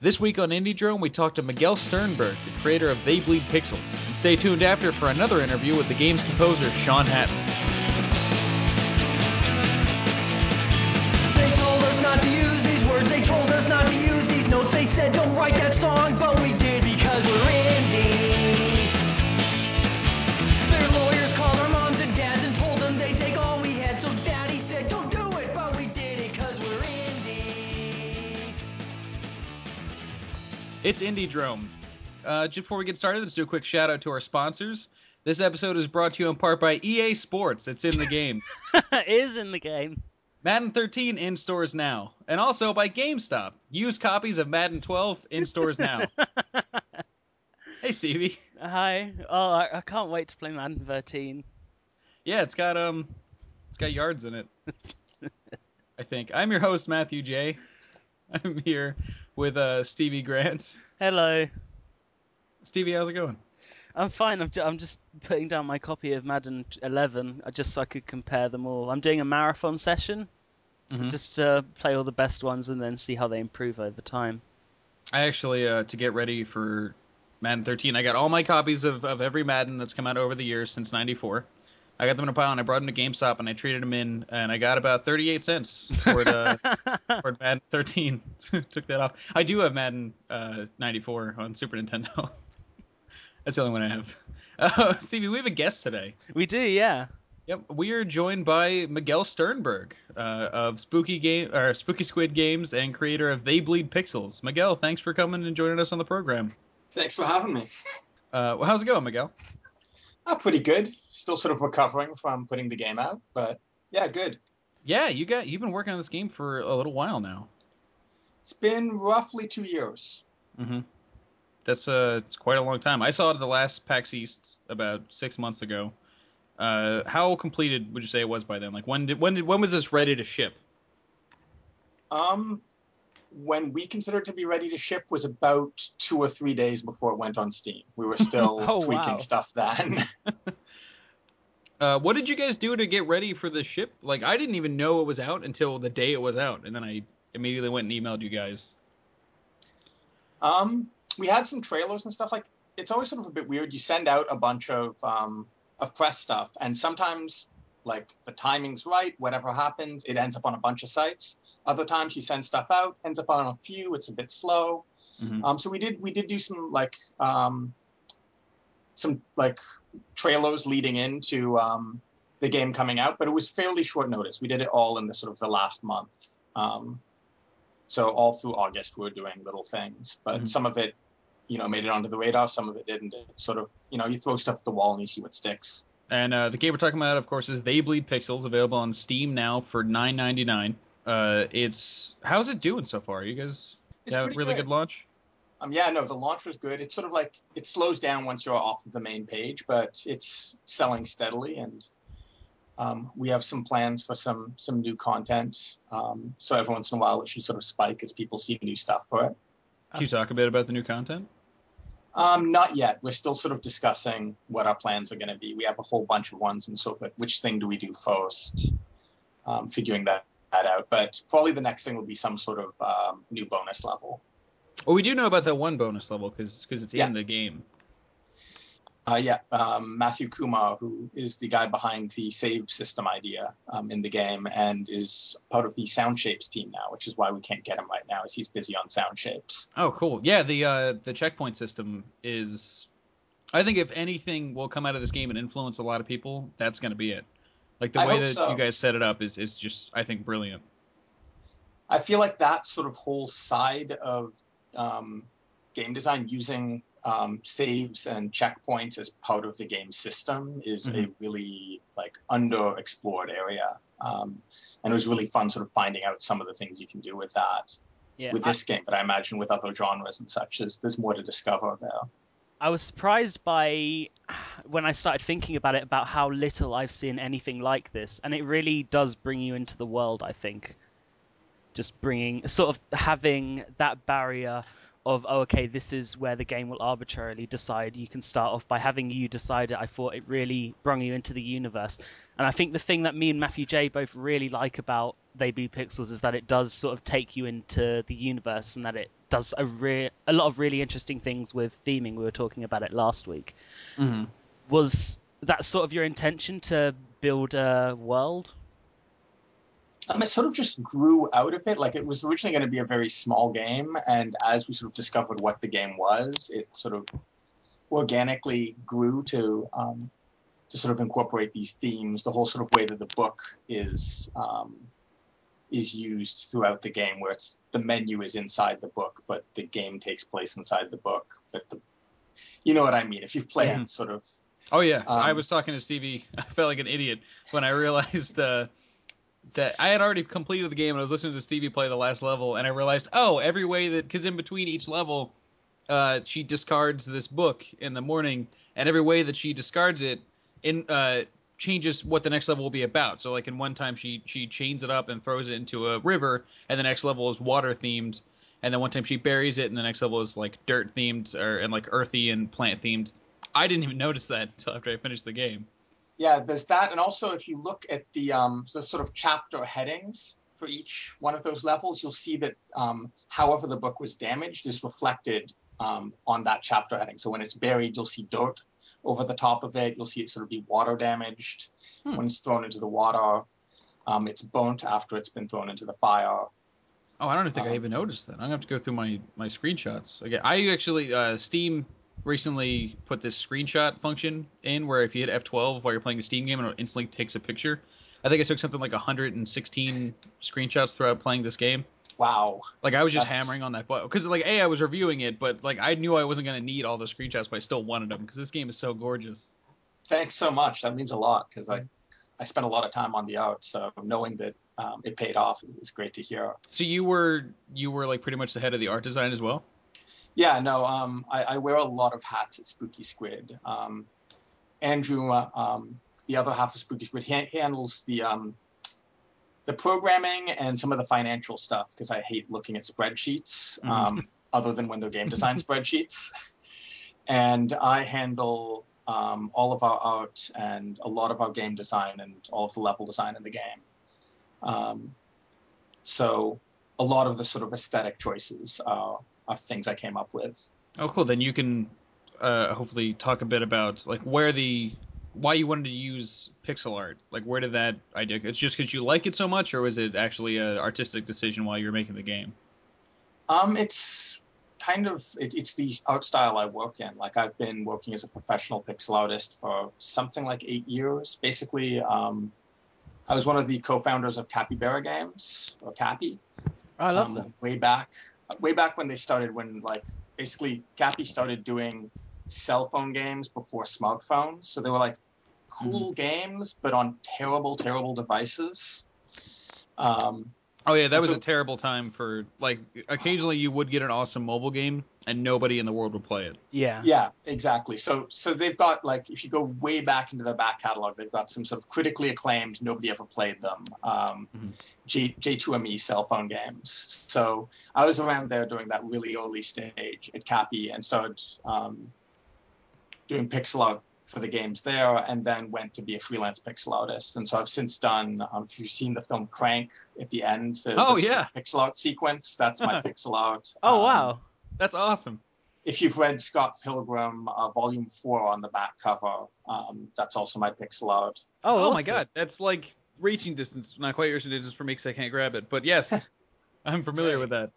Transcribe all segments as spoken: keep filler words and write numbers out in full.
This week on Indie Drone, we talked to Miguel Sternberg, the creator of They Bleed Pixels. And stay tuned after for another interview with the game's composer, Sean Hatton. They told us not to use these words, they told us not to use these notes. They said don't write that song, but we did because we're indie. Their lawyers called our moms and dads and told them they'd take all we had. So daddy said don't do it, but we did it because we're indie. It's Indie Drone. Uh, just before we get started, let's do a quick shout out to our sponsors. This episode is brought to you in part by E A Sports. It's in the game. It is in the game. Madden thirteen in stores now. And also by GameStop. Used copies of Madden twelve in stores now. Hey, Stevie. Hi. Oh, I, I can't wait to play Madden thirteen. Yeah, it's got um, it's got yards in it. I think. I'm your host, Matthew J. I'm here with uh Stevie Grant. Hello. Stevie, how's it going? I'm fine. I'm, ju- I'm just putting down my copy of Madden eleven uh, just so I could compare them all. I'm doing a marathon session. Mhm. Just to play all the best ones and then see how they improve over time. I actually, uh, to get ready for Madden thirteen, I got all my copies of, of every Madden that's come out over the years since ninety-four. I got them in a pile, and I brought them to GameStop, and I traded them in, and I got about thirty-eight cents toward, uh, toward Madden thirteen. Took that off. I do have Madden uh, ninety-four on Super Nintendo. That's the only one I have. Uh, Stevie, we have a guest today. We do, yeah. Yep, we are joined by Miguel Sternberg uh, of Spooky Game or Spooky Squid Games and creator of They Bleed Pixels. Miguel, thanks for coming and joining us on the program. Thanks for having me. Uh, well, how's it going, Miguel? Oh, pretty good. Still sort of recovering from putting the game out, but yeah, good. Yeah, you got you've been working on this game for a little while now. It's been roughly two years. Mm-hmm. That's uh, it's quite a long time. I saw it at the last PAX East about six months ago. Uh, how completed would you say it was by then? Like when did when did when was this ready to ship? Um, when we considered it to be ready to ship was about two or three days before it went on Steam. We were still Oh, tweaking wow. stuff then. Uh, what did you guys do to get ready for the ship? Like I didn't even know it was out until the day it was out, and then I immediately went and emailed you guys. um, we had some trailers and stuff. Like it's always sort of a bit weird. You send out a bunch of um of press stuff, and sometimes like the timing's right, whatever happens, it ends up on a bunch of sites. Other times you send stuff out, ends up on a few, it's a bit slow. Mm-hmm. Um, so we did we did do some like um, some like trailers leading into um, the game coming out, but it was fairly short notice. We did it all in the sort of the last month. Um, so all through August we were doing little things, but Mhm. some of it, you know, made it onto the radar. Some of it didn't. It's sort of, you know, you throw stuff at the wall and you see what sticks. And uh, the game we're talking about, of course, is They Bleed Pixels, available on Steam now for nine ninety-nine. Uh, it's how's it doing so far? You guys It's have a pretty really good. good launch. Um, yeah, no, the launch was good. It's sort of like it slows down once you're off of the main page, but it's selling steadily, and um, we have some plans for some some new content. Um, so every once in a while, it should sort of spike as people see new stuff for it. Can you talk a bit about the new content? Um, not yet. We're still sort of discussing what our plans are going to be. We have a whole bunch of ones and so forth. Which thing do we do first? Um, figuring that, that out. But probably the next thing will be some sort of um, new bonus level. Well, we do know about that one bonus level because it's Yeah. in the game. Uh, yeah, um, Matthew Kumar, who is the guy behind the save system idea um, in the game and is part of the Sound Shapes team now, which is why we can't get him right now, as he's busy on Sound Shapes. Oh, cool. Yeah, the uh, the checkpoint system is. I think if anything will come out of this game and influence a lot of people, that's going to be it. Like the I way hope that so. you guys set it up is is just, I think, brilliant. I feel like that sort of whole side of um, game design, using um, saves and checkpoints as part of the game system, is a Mhm. really like underexplored area. Um, and it was really fun sort of finding out some of the things you can do with that Yeah. with I- this game. But I imagine with other genres and such, there's, there's more to discover there. I was surprised by when I started thinking about it about how little I've seen anything like this, and it really does bring you into the world, I think. just bringing sort of having that barrier of, oh, okay, this is where the game will arbitrarily decide. You can start off by having you decide it. I thought it really brought you into the universe. And I think the thing that me and Matthew J both really like about They Be Pixels is that it does sort of take you into the universe, and that it does a re- a lot of really interesting things with theming. We were talking about it last week. Mm-hmm. Was that sort of your intention, to build a world? Um, it sort of just grew out of it. Like, it was originally going to be a very small game, and as we sort of discovered what the game was, it sort of organically grew to um, to sort of incorporate these themes, the whole sort of way that the book is um, is used throughout the game, where it's the menu is inside the book, but the game takes place inside the book. But the, you know what I mean? If you've played Mm-hmm. sort of. Oh yeah, Um, I was talking to Stevie. I felt like an idiot when I realized uh, that I had already completed the game, and I was listening to Stevie play the last level, and I realized, oh, every way that, because in between each level, uh, she discards this book in the morning, and every way that she discards it, in uh, changes what the next level will be about. So like in one time she she chains it up and throws it into a river, and the next level is water themed, and then one time she buries it, and the next level is like dirt themed or and like earthy and plant themed. I didn't even notice that until after I finished the game. Yeah, there's that, and also if you look at the um, the sort of chapter headings for each one of those levels, you'll see that um, however the book was damaged is reflected um, on that chapter heading. So when it's buried, you'll see dirt over the top of it. You'll see it sort of be water damaged. Hmm. When it's thrown into the water, um, it's burnt after it's been thrown into the fire. Oh, I don't think um, I even noticed that. I'm gonna have to go through my my screenshots again. I actually uh, Steam recently put this screenshot function in where if you hit F twelve while you're playing a Steam game, it instantly takes a picture. I think I took something like one hundred sixteen screenshots throughout playing this game. Wow. Like I was just That's... hammering on that button because like A, I was reviewing it, but like I knew I wasn't gonna need all the screenshots, but I still wanted them because this game is so gorgeous. Thanks so much. That means a lot because I I spent a lot of time on the art, so knowing that um, it paid off is, is great to hear. So you were you were like pretty much the head of the art design as well? Yeah, no, um, I, I wear a lot of hats at Spooky Squid. Um, Andrew, uh, um, the other half of Spooky Squid, he handles the um, the programming and some of the financial stuff because I hate looking at spreadsheets, Mm-hmm. um, other than when they're game design spreadsheets. And I handle um, all of our art and a lot of our game design and all of the level design in the game. Um, so a lot of the sort of aesthetic choices are, are things I came up with. Oh, cool. Then you can uh, hopefully talk a bit about like where the why you wanted to use pixel art. Like, where did that idea? It's just because you like it so much, or was it actually an artistic decision while you were making the game? Um, it's kind of it, it's the art style I work in. Like, I've been working as a professional pixel artist for something like eight years. Basically, um, I was one of the co-founders of Capybara Games, or Cappy. I love um, them. Way back, way back when they started, when like basically Cappy started doing cell phone games before smartphones. So they were like cool mm-hmm. games, but on terrible, terrible devices. Um, oh yeah, that was so, a terrible time for like. Occasionally, you would get an awesome mobile game, and nobody in the world would play it. Yeah. Yeah, exactly. So, so they've got like, if you go way back into their back catalog, they've got some sort of critically acclaimed, nobody ever played them, um, mm-hmm. J, J2ME cell phone games. So I was around there during that really early stage at Cappy and started um, doing pixel art for the games there, and then went to be a freelance pixel artist. And so I've since done, um, if you've seen the film Crank at the end, there's oh, a yeah. pixel art sequence. That's my pixel art. Oh, um, wow. That's awesome. If you've read Scott Pilgrim, uh, Volume four on the back cover, um, that's also my pixel art. Oh, oh awesome. my God. That's like reaching distance. Not quite reaching distance for me because I can't grab it. But yes, I'm familiar with that.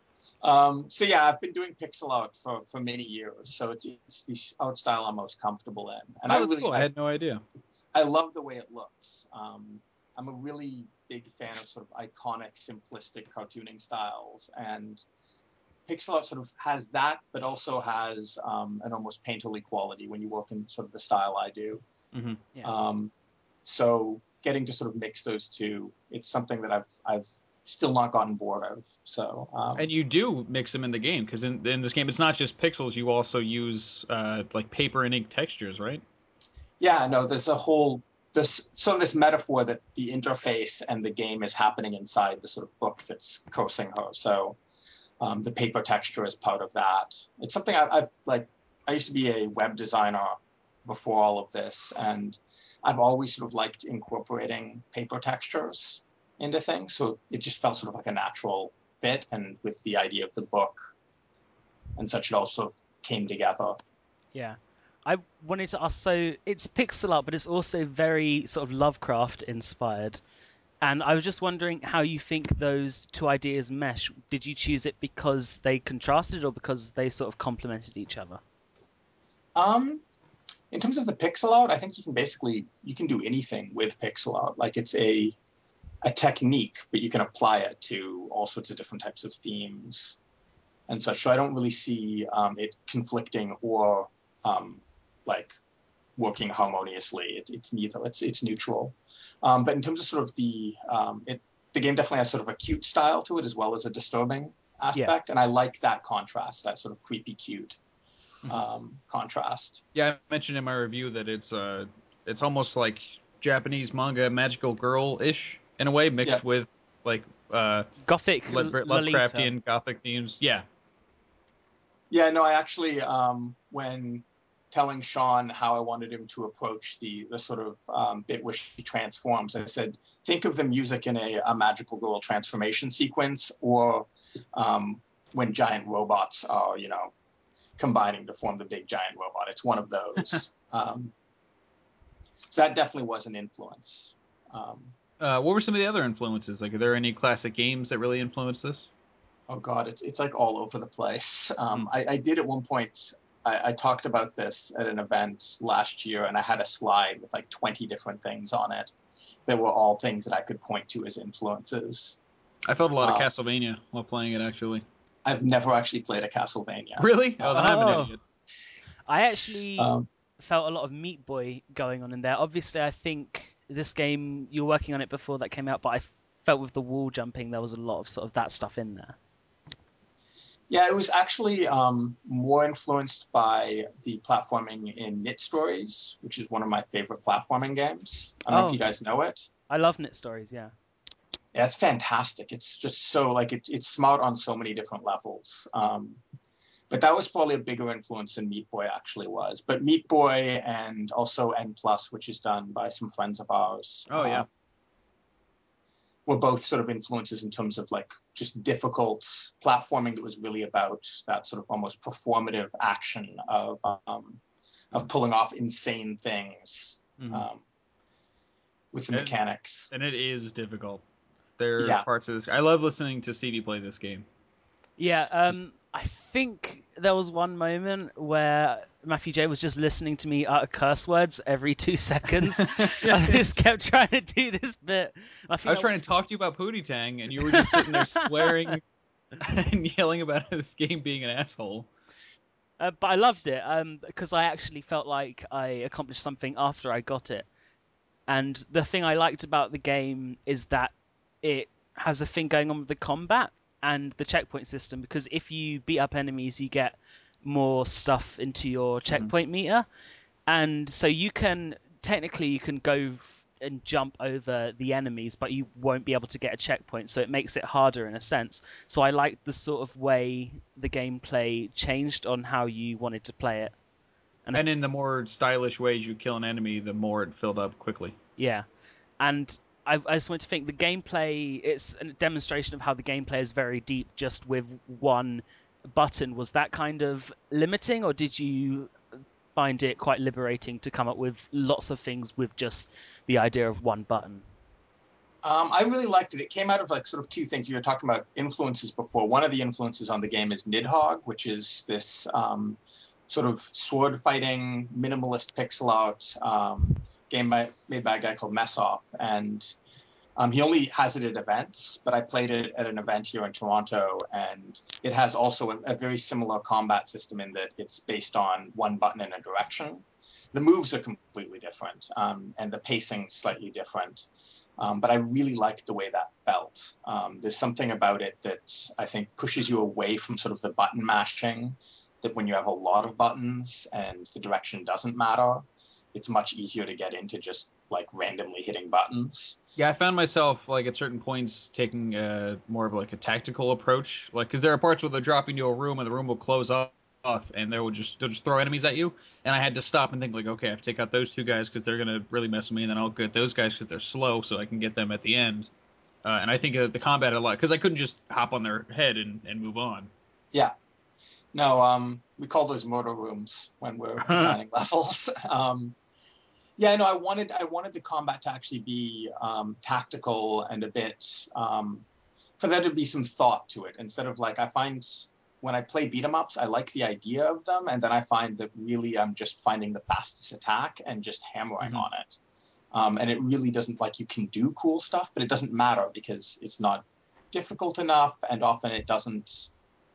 Um, so yeah, I've been doing pixel art for, for many years. So it's, it's the art style I'm most comfortable in. And oh, I that's really, cool. I, I had no idea. I love the way it looks. Um, I'm a really big fan of sort of iconic, simplistic cartooning styles. And pixel art sort of has that, but also has um, an almost painterly quality when you work in sort of the style I do. Mm-hmm. Yeah. Um, so getting to sort of mix those two, it's something that I've I've still not gotten bored of. So um, and you do mix them in the game because in, in this game it's not just pixels. You also use uh, like paper and ink textures, right? Yeah, no, there's a whole this so this metaphor that the interface and the game is happening inside the sort of book that's cursing her. So um, the paper texture is part of that. It's something I, I've like. I used to be a web designer before all of this, and I've always sort of liked incorporating paper textures into things. So it just felt sort of like a natural fit, and with the idea of the book and such, it all sort of came together. Yeah. I wanted to ask, so it's pixel art, but it's also very sort of Lovecraft inspired. And I was just wondering how you think those two ideas mesh. Did you choose it because they contrasted or because they sort of complemented each other? Um, in terms of the pixel art, I think you can basically, you can do anything with pixel art. Like it's a, a technique, but you can apply it to all sorts of different types of themes and such. So I don't really see um, it conflicting or um, like working harmoniously. It, it's neither. It's it's neutral. Um, but in terms of sort of the um, it, the game definitely has sort of a cute style to it as well as a disturbing aspect, yeah. And I like that contrast, that sort of creepy cute um, contrast. Yeah, I mentioned in my review that it's uh it's almost like Japanese manga magical girl-ish in a way, mixed yeah. with like uh gothic Le- Lovecraftian gothic themes. Yeah. Yeah, no, I actually um when telling Sean how I wanted him to approach the the sort of um, bit where she transforms, I said, think of the music in a, a magical girl transformation sequence, or um, when giant robots are, you know, combining to form the big giant robot. It's one of those. um, so that definitely was an influence. Um, uh, what were some of the other influences? Like, are there any classic games that really influenced this? Oh God, it's it's like all over the place. Um, I, I did at one point. I, I talked about this at an event last year, and I had a slide with like twenty different things on it that were all things that I could point to as influences. I felt a lot uh, of Castlevania while playing it, actually. I've never actually played a Castlevania. Really? Oh, then oh. I'm an idiot. I actually um, felt a lot of Meat Boy going on in there. Obviously, I think this game, you were working on it before that came out, but I felt with the wall jumping, there was a lot of sort of that stuff in there. Yeah, it was actually um, more influenced by the platforming in Knit Stories, which is one of my favorite platforming games. I don't oh. know if you guys know it. I love Knit Stories, yeah. Yeah, it's fantastic. It's just so, like, it, it's smart on so many different levels. Um, but that was probably a bigger influence than Meat Boy actually was. But Meat Boy and also N Plus, which is done by some friends of ours. Oh, yeah. Uh, were both sort of influences in terms of like just difficult platforming that was really about that sort of almost performative action of um, of pulling off insane things mm-hmm. um, with the and, mechanics. And it is difficult. There are yeah. parts of this. I love listening to Stevie play this game. Yeah, um, I think there was one moment where Matthew J was just listening to me utter curse words every two seconds. yeah. I just kept trying to do this bit. I, I was trying to talk to you about Pootie Tang, and you were just sitting there swearing and yelling about this game being an asshole. Uh, but I loved it um, because I actually felt like I accomplished something after I got it. And the thing I liked about the game is that it has a thing going on with the combat and the checkpoint system, because if you beat up enemies, you get more stuff into your checkpoint mm-hmm. meter. And so you can, technically, you can go f- and jump over the enemies, but you won't be able to get a checkpoint, so it makes it harder in a sense. So I liked the sort of way the gameplay changed on how you wanted to play it. And, and in the more stylish ways you kill an enemy, the more it filled up quickly. Yeah. And I, I just want to think the gameplay, it's a demonstration of how the gameplay is very deep just with one button. Was that kind of limiting, or did you find it quite liberating to come up with lots of things with just the idea of one button? Um, I really liked it. It came out of like sort of two things. You were talking about influences before. One of the influences on the game is Nidhogg, which is this um, sort of sword fighting minimalist pixel art um, game by, made by a guy called Messoff, and um, he only has it at events, but I played it at an event here in Toronto, and it has also a, a very similar combat system in that it's based on one button in a direction. The moves are completely different, um, and the pacing slightly different, um, but I really liked the way that felt. Um, there's something about it that I think pushes you away from sort of the button mashing, that when you have a lot of buttons and the direction doesn't matter, it's much easier to get into just like randomly hitting buttons. Yeah, I found myself like at certain points taking uh, more of like a tactical approach, like because there are parts where they're dropping you a room and the room will close off, and they will just they'll just throw enemies at you, and I had to stop and think like, okay, I have to take out those two guys because they're gonna really mess with me, and then I'll get those guys because they're slow, so I can get them at the end. Uh, and I think uh, the combat a lot because I couldn't just hop on their head and, and move on. Yeah. No, um, we call those murder rooms when we're designing levels. Um, yeah, no, I wanted I wanted the combat to actually be um, tactical and a bit um, for there to be some thought to it instead of like I find when I play beat 'em ups, I like the idea of them, and then I find that really I'm just finding the fastest attack and just hammering Mm-hmm. on it. Um, and it really doesn't like you can do cool stuff, but it doesn't matter because it's not difficult enough, and often it doesn't.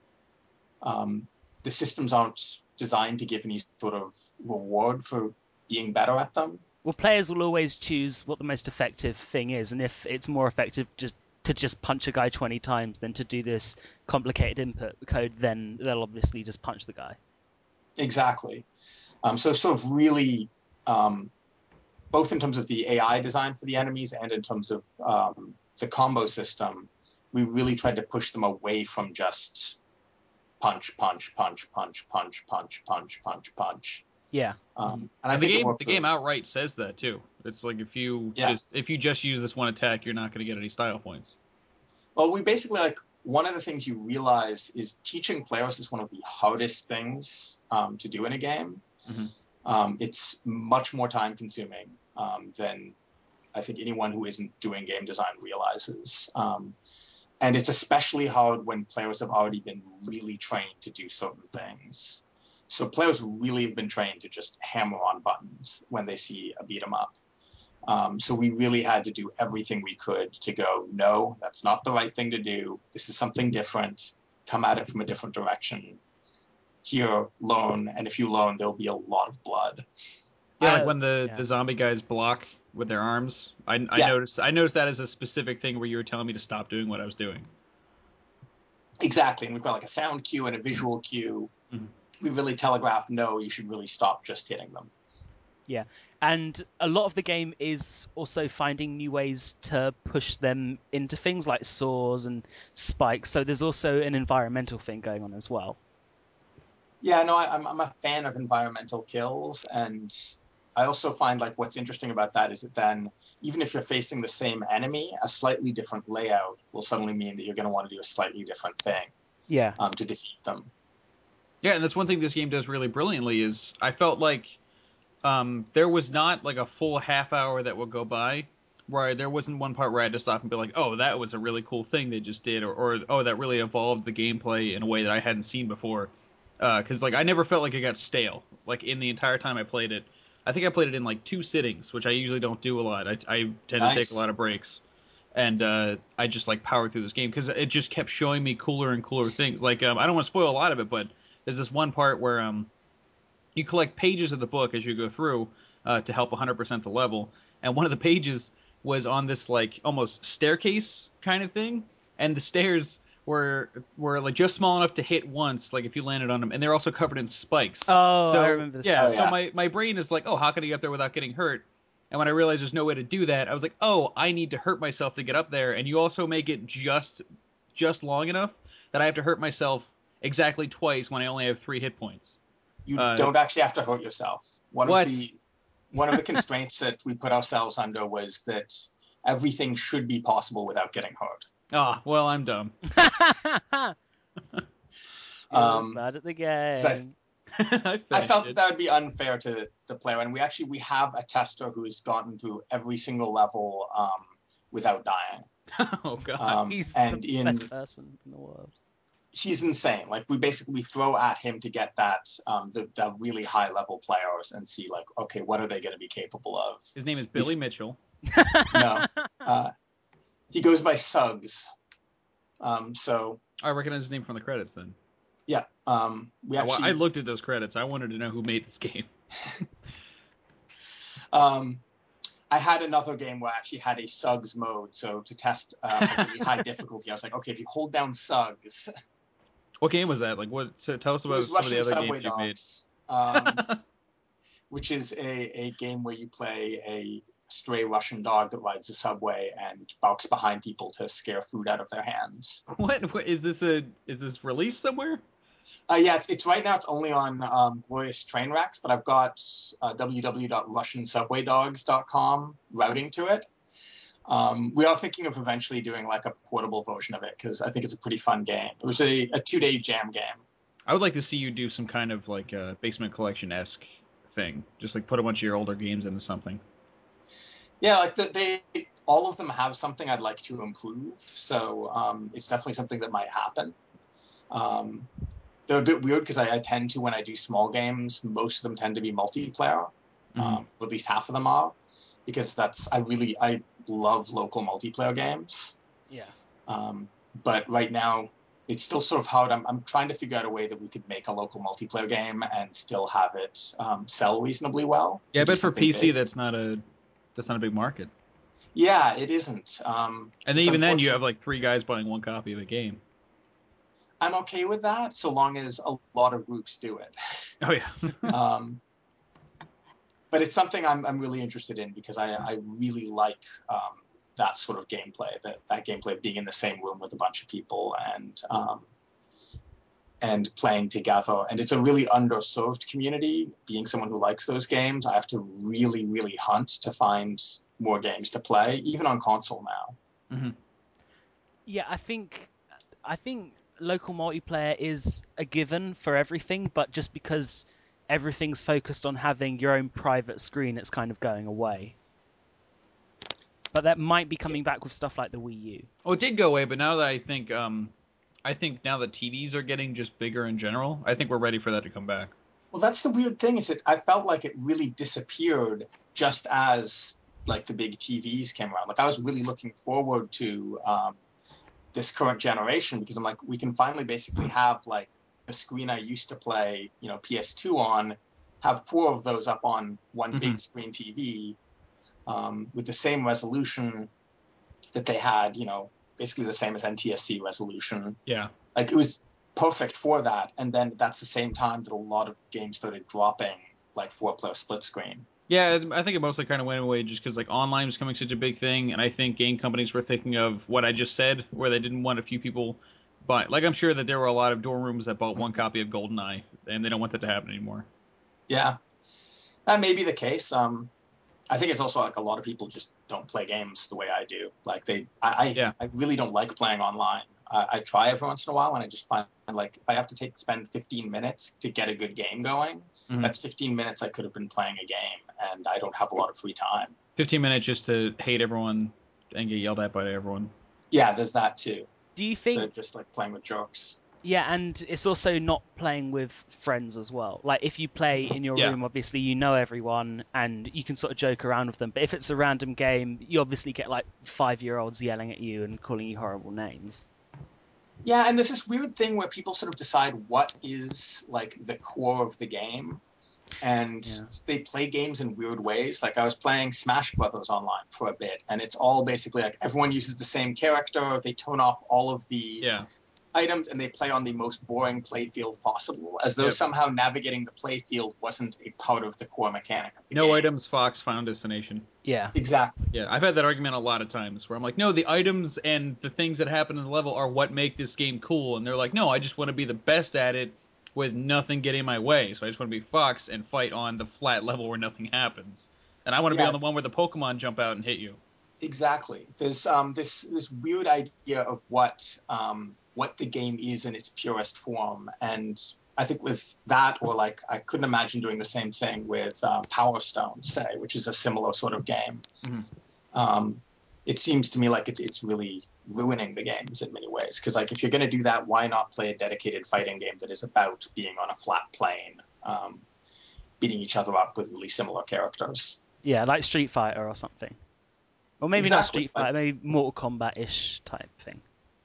Um, the systems aren't designed to give any sort of reward for being better at them. Well, players will always choose what the most effective thing is, and if it's more effective just to just punch a guy twenty times than to do this complicated input code, then they'll obviously just punch the guy. Exactly. Um, so sort of really, um, both in terms of the A I design for the enemies and in terms of um, the combo system, we really tried to push them away from just punch, punch, punch, punch, punch, punch, punch, punch, punch. Yeah. Um, and I And the think it game worked the for- game outright says that too. It's like if you Yeah. just if you just use this one attack, you're not going to get any style points. Well, we basically like one of the things you realize is teaching players is one of the hardest things um, to do in a game. Mhm. Um, it's much more time consuming um, than I think anyone who isn't doing game design realizes. Um, and it's especially hard when players have already been really trained to do certain things. So players really have been trained to just hammer on buttons when they see a beat 'em up. Um, so we really had to do everything we could to go, no, that's not the right thing to do. This is something different. Come at it from a different direction. Here, learn, and if you learn, there'll be a lot of blood. Yeah, Uh, like when the, yeah. the zombie guys block with their arms. I, I Yeah. noticed I noticed that as a specific thing where you were telling me to stop doing what I was doing. Exactly, and we've got like a sound cue and a visual cue. Mhm. We really telegraph, no, you should really stop just hitting them. Yeah, and a lot of the game is also finding new ways to push them into things like saws and spikes. So there's also an environmental thing going on as well. Yeah, no, I, I'm, I'm a fan of environmental kills, and I also find like what's interesting about that is that then even if you're facing the same enemy, a slightly different layout will suddenly mean that you're going to want to do a slightly different thing Yeah. um, to defeat them. Yeah, and that's one thing this game does really brilliantly is I felt like um, there was not like a full half hour that would go by where there wasn't one part where I had to stop and be like, oh, that was a really cool thing they just did, or, or oh, that really evolved the gameplay in a way that I hadn't seen before. Because uh, like I never felt like it got stale. Like in the entire time I played it, I think I played it in like two sittings, which I usually don't do a lot. I, I tend Nice. to take a lot of breaks, and uh, I just like powered through this game because it just kept showing me cooler and cooler things. Like um, I don't want to spoil a lot of it, but there's this one part where um, you collect pages of the book as you go through uh, to help one hundred percent the level, and one of the pages was on this like almost staircase kind of thing, and the stairs were were like just small enough to hit once, like if you landed on them, and they're also covered in spikes. Oh, so I remember this. yeah, Oh, so yeah. my, my brain is like, oh, how can I get up there without getting hurt? And when I realized there's no way to do that, I was like, oh, I need to hurt myself to get up there, and you also make it just just long enough that I have to hurt myself exactly twice when I only have three hit points. You Uh, don't actually have to hurt yourself. One What? of the one of the constraints that we put ourselves under was that everything should be possible without getting hurt. Ah, well, I'm dumb. Um, bad at the 'cause I- game. I, I felt that it. that would be unfair to the player, and we actually we have a tester who has gotten through every single level um, without dying. Oh god. Um, He's and the in best person in the world. he's insane. Like we basically we throw at him to get that um, the, the really high level players and see like okay what are they going to be capable of. His name is Billy Mitchell. No, uh, he goes by Suggs. Um, so I recognize his name from the credits then. yeah, um, we I, actually I looked at those credits. I wanted to know who made this game. um, I had another game where I actually had a Suggs mode. So to test uh, a really high difficulty, I was like, okay, if you hold down Suggs, What game was that? Like, what? So tell us it about was some of Russian the other Subway games you've made. Dogs, um, which is a, a game where you play a stray Russian dog that rides the subway and barks behind people to scare food out of their hands. What, what is this a is this released somewhere? Uh, yeah, it's, it's right now. It's only on um, Glorious Trainwrecks, but I've got uh, w w w dot russian subway dogs dot com routing to it. Um, we are thinking of eventually doing like a portable version of it because I think it's a pretty fun game. It was a, a two-day jam game. I would like to see you do some kind of like a Basement Collection-esque thing. Just like put a bunch of your older games into something. Yeah, like the, they all of them have something I'd like to improve. So um, it's definitely something that might happen. Um, they're a bit weird because I, I tend to, when I do small games, most of them tend to be multiplayer. Mm-hmm. Um, or at least half of them are. Because that's, I really, I love local multiplayer games. Yeah. Um, but right now, it's still sort of hard. I'm, I'm trying to figure out a way that we could make a local multiplayer game and still have it um, sell reasonably well. Yeah, but for P C, big. that's not a that's not a big market. Yeah, it isn't. Um, and then even then, you have like three guys buying one copy of the game. I'm okay with that, so long as a lot of groups do it. Oh yeah. um, but it's something I'm I'm really interested in because I I really like um, that sort of gameplay, that that gameplay of being in the same room with a bunch of people and um, and playing together. And it's a really underserved community. Being someone who likes those games, I have to really really hunt to find more games to play, even on console now. Mm-hmm. Yeah, I think I think local multiplayer is a given for everything, but just because everything's focused on having your own private screen, it's kind of going away. But that might be coming back with stuff like the Wii U. Oh, it did go away, but now that I think, um, I think now that T Vs are getting just bigger in general, I think we're ready for that to come back. Well, that's the weird thing is that I felt like it really disappeared just as like the big T Vs came around. Like I was really looking forward to um, this current generation because I'm like, we can finally basically have like the screen I used to play, you know, P S two on, have four of those up on one mm-hmm. big screen T V um, with the same resolution that they had, you know, basically the same as N T S C resolution. Yeah. Like it was perfect for that. And then that's the same time that a lot of games started dropping like four player split screen. Yeah, I think it mostly kind of went away just because like online was becoming such a big thing, and I think game companies were thinking of what I just said, where they didn't want a few people buy. Like I'm sure that there were a lot of dorm rooms that bought one copy of GoldenEye, and they don't want that to happen anymore. Yeah, that may be the case. Um, I think it's also like a lot of people just don't play games the way I do. Like they, I, I, yeah. I really don't like playing online. I, I try every once in a while, and I just find like if I have to take spend fifteen minutes to get a good game going. Mm-hmm. That's fifteen minutes I could have been playing a game, and I don't have a lot of free time. fifteen minutes just to hate everyone and get yelled at by everyone. Yeah, there's that too. Do you think... They're just like playing with jokes. Yeah, and it's also not playing with friends as well. Like, if you play in your yeah. room, obviously you know everyone, and you can sort of joke around with them. But if it's a random game, you obviously get, like, five-year-olds yelling at you and calling you horrible names. Yeah, and there's this weird thing where people sort of decide what is, like, the core of the game, and yeah. they play games in weird ways. Like, I was playing Smash Brothers online for a bit, and it's all basically, like, everyone uses the same character, they turn off all of the yeah. items, and they play on the most boring playfield possible, as though yep. somehow navigating the playfield wasn't a part of the core mechanic of the no game. No items, Fox, Final Destination. Yeah. Exactly. Yeah, I've had that argument a lot of times where I'm like, no, the items and the things that happen in the level are what make this game cool. And they're like, no, I just want to be the best at it with nothing getting in my way. So I just want to be Fox and fight on the flat level where nothing happens. And I want to yeah. be on the one where the Pokemon jump out and hit you. Exactly. There's um this this weird idea of what um what the game is in its purest form, and I think with that, or like I couldn't imagine doing the same thing with uh, Power Stone, say, which is a similar sort of game. Mm-hmm. Um, it seems to me like it's it's really ruining the games in many ways, because like if you're going to do that, why not play a dedicated fighting game that is about being on a flat plane, um, beating each other up with really similar characters? Yeah, like Street Fighter or something. Or maybe exactly. not Street Fighter, maybe Mortal Kombat-ish type thing.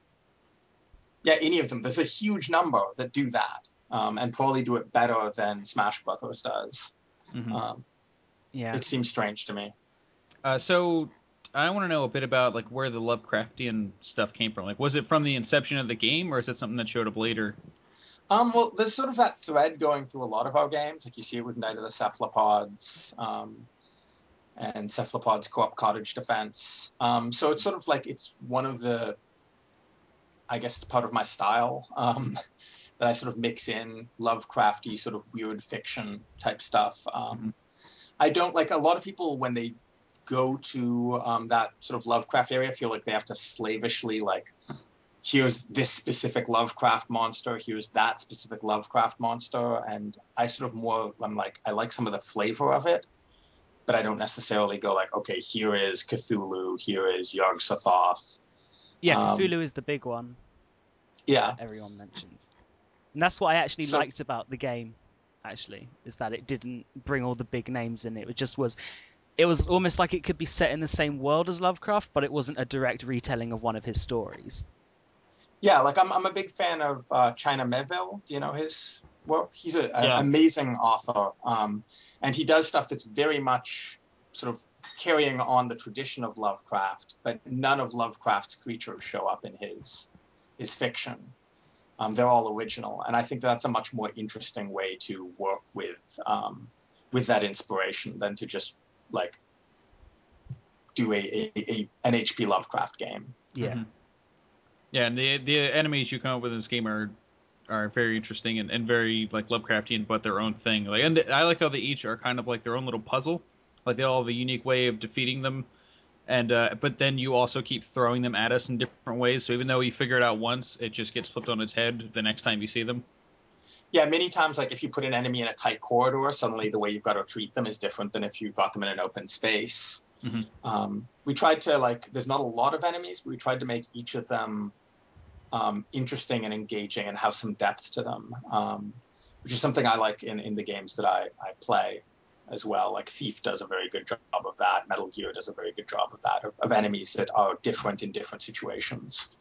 Yeah, any of them. There's a huge number that do that, um, and probably do it better than Smash Brothers does. Mm-hmm. Um, yeah, it seems strange to me. Uh, so I want to know a bit about like where the Lovecraftian stuff came from. Like, was it from the inception of the game, or is it something that showed up later? Um, well, there's sort of that thread going through a lot of our games. Like you see it with Night of the Cephalopods. Um, and Cephalopods Co-op Cottage Defense. Um, so it's sort of like it's one of the, I guess it's part of my style, um, that I sort of mix in Lovecrafty sort of weird fiction type stuff. Um, I don't like a lot of people when they go to um, that sort of Lovecraft area feel like they have to slavishly like, here's this specific Lovecraft monster, here's that specific Lovecraft monster, and I sort of more, I'm like, I like some of the flavor of it, but I don't necessarily go like, okay, here is Cthulhu, here is Yog-Sothoth. Yeah, Um, Cthulhu is the big one Yeah. that everyone mentions. And that's what I actually So- liked about the game, actually, is that it didn't bring all the big names in. It just was, it was almost like it could be set in the same world as Lovecraft, but it wasn't a direct retelling of one of his stories. Yeah, like I'm, I'm a big fan of uh, China Miéville. Do you know his work? He's an Yeah. amazing author, um, and he does stuff that's very much sort of carrying on the tradition of Lovecraft, but none of Lovecraft's creatures show up in his his fiction. Um, they're all original, and I think that's a much more interesting way to work with um, with that inspiration than to just like do a, a, a an H P Lovecraft game. Yeah. Mhm. Yeah, and the the enemies you come up with in this game are are very interesting and, and very like Lovecraftian, but their own thing. Like, and I like how they each are kind of like their own little puzzle. Like they all have a unique way of defeating them, and uh, but then you also keep throwing them at us in different ways. So even though you figure it out once, it just gets flipped on its head the next time you see them. Yeah, many times, like if you put an enemy in a tight corridor, suddenly the way you've got to treat them is different than if you've got them in an open space. Mm-hmm. Um, we tried to like, there's not a lot of enemies, but we tried to make each of them um, interesting and engaging and have some depth to them, um, which is something I like in, in the games that I, I play as well. Like Thief does a very good job of that. Metal Gear does a very good job of that, of, of enemies that are different in different situations.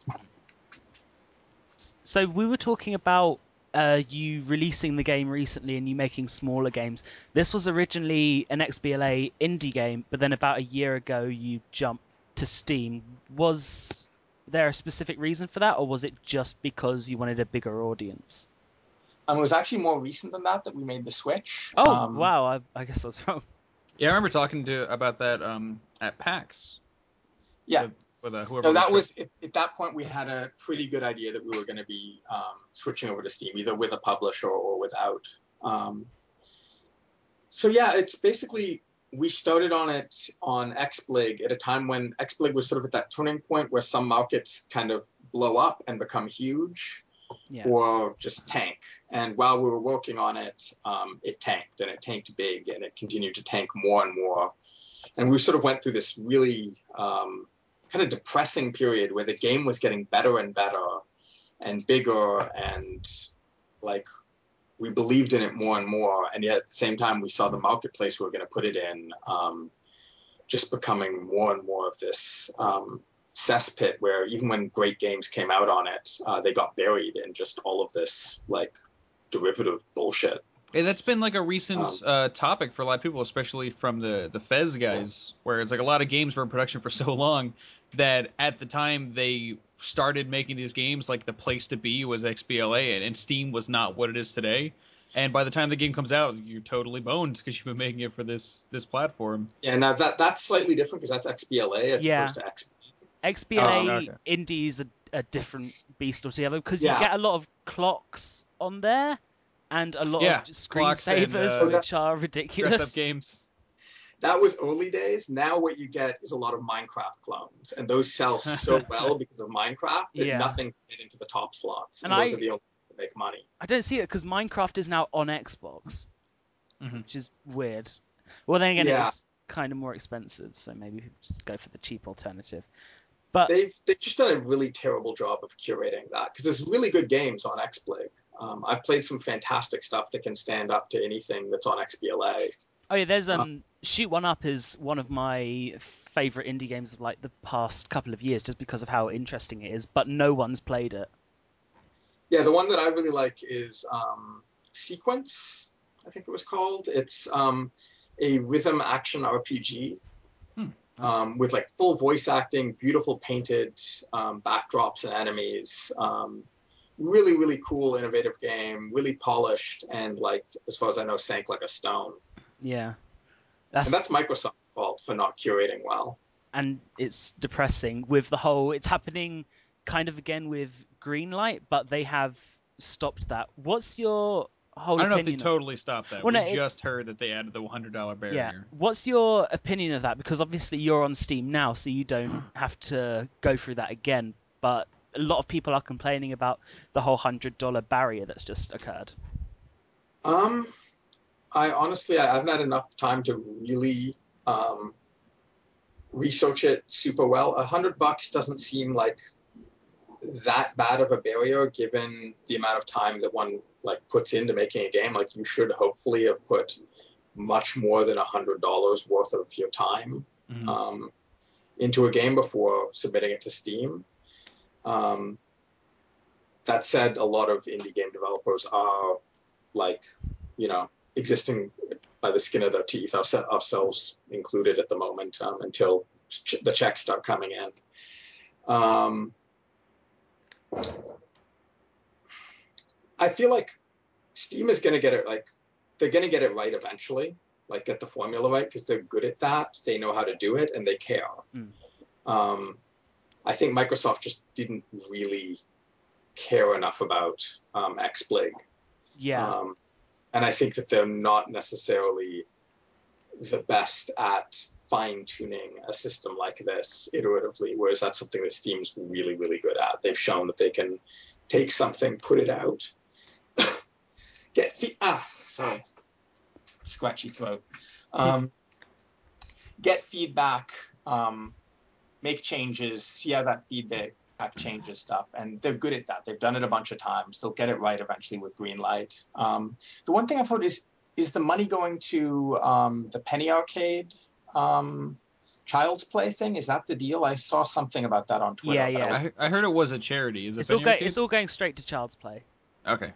So we were talking about uh, you releasing the game recently and you making smaller games. This was originally an X B L A indie game, but then about a year ago you jumped to Steam. Was there a specific reason for that, or was it just because you wanted a bigger audience? Um, it was actually more recent than that that we made the switch. Oh, Um, wow, I, I guess I was wrong. Yeah, I remember talking to about that um, at PAX. Yeah. With, with uh, whoever. No, that was was at, at that point we had a pretty good idea that we were going to be um, switching over to Steam, either with a publisher or without. Um, so yeah, it's basically we started on it on XBlig at a time when XBlig was sort of at that turning point where some markets kind of blow up and become huge, Yeah. or just tank. And while we were working on it, um, it tanked, and it tanked big, and it continued to tank more and more. And we sort of went through this really um, kind of depressing period where the game was getting better and better and bigger, and like we believed in it more and more. And yet at the same time, we saw the marketplace we were going to put it in um, just becoming more and more of this um, cesspit where even when great games came out on it, uh, they got buried in just all of this like derivative bullshit. Yeah, that's been like a recent Um, uh, topic for a lot of people, especially from the the Fez guys, where it's like a lot of games were in production for so long that at the time they started making these games, like the place to be was X B L A, and, and Steam was not what it is today. And by the time the game comes out, you're totally boned because you've been making it for this this platform. Yeah, now that that's slightly different because that's X B L A as Yeah. opposed to X. X B L A Um, okay. indies a, a different beast altogether because Yeah. you get a lot of clocks on there and a lot Yeah, of clocks and, screensavers, uh, which are Dress ridiculous. up games. That was early days. Now what you get is a lot of Minecraft clones, and those sell so well because of Minecraft that Yeah. nothing can get into the top slots, and, And those I- are the only ones that make money. I don't see it because Minecraft is now on Xbox, Mhm. which is weird. Well, then again, Yeah. it's kind of more expensive, so maybe just go for the cheap alternative. But They've they've just done a really terrible job of curating that because there's really good games on XBlig. Um, I've played some fantastic stuff that can stand up to anything that's on X B L A. oh yeah, there's um Shoot One Up is one of my favorite indie games of like the past couple of years, just because of how interesting it is. But no one's played it. Yeah, the one that I really like is um, Sequence, I think it was called. It's um, a rhythm action R P G Hmm. um, with like full voice acting, beautiful painted um, backdrops and enemies. Um, really, really cool, innovative game, really polished, and like as far as I know, sank like a stone. Yeah, that's, And that's Microsoft. fault for not curating well. And it's depressing with the whole. It's happening kind of again with Greenlight, but they have stopped that. What's your whole I don't know if opinion they of- totally stopped that. Well, we no, it's- just heard that they added the one hundred dollars barrier. Yeah. What's your opinion of that? Because obviously you're on Steam now, so you don't have to go through that again. But a lot of people are complaining about the whole one hundred dollars barrier that's just occurred. Um, I honestly, I haven't had enough time to really um, research it super well. A hundred bucks doesn't seem like that bad of a barrier given the amount of time that one like puts into making a game. Like you should hopefully have put much more than a hundred dollars worth of your time Mhm. um, into a game before submitting it to Steam. Um, that said, a lot of indie game developers are like, you know, existing by the skin of their teeth, ourse- ourselves included at the moment, um, until ch- the checks start coming in. Um, I feel like Steam is going to get it, like, they're going to get it right eventually, like get the formula right, because they're good at that. They know how to do it and they care. Mm. Um, I think Microsoft just didn't really care enough about um, XBlig. Yeah. Um, and I think that they're not necessarily the best at fine-tuning a system like this iteratively, whereas that's something that Steam's really, really good at. They've shown that they can take something, put it out, get fe- ah, sorry, scratchy throat. Um, get feedback, um, make changes, see how that feedback changes stuff, and they're good at that. They've done it a bunch of times. They'll get it right eventually with Greenlight. Um, the one thing I've heard is, is the money going to um, the Penny Arcade um, Child's Play thing? Is that the deal? I saw something about that on Twitter. Yeah, but I yeah. was- I, I heard it was a charity. Is it It's all, Penny go- Arcade? it's all going straight to Child's Play. Okay.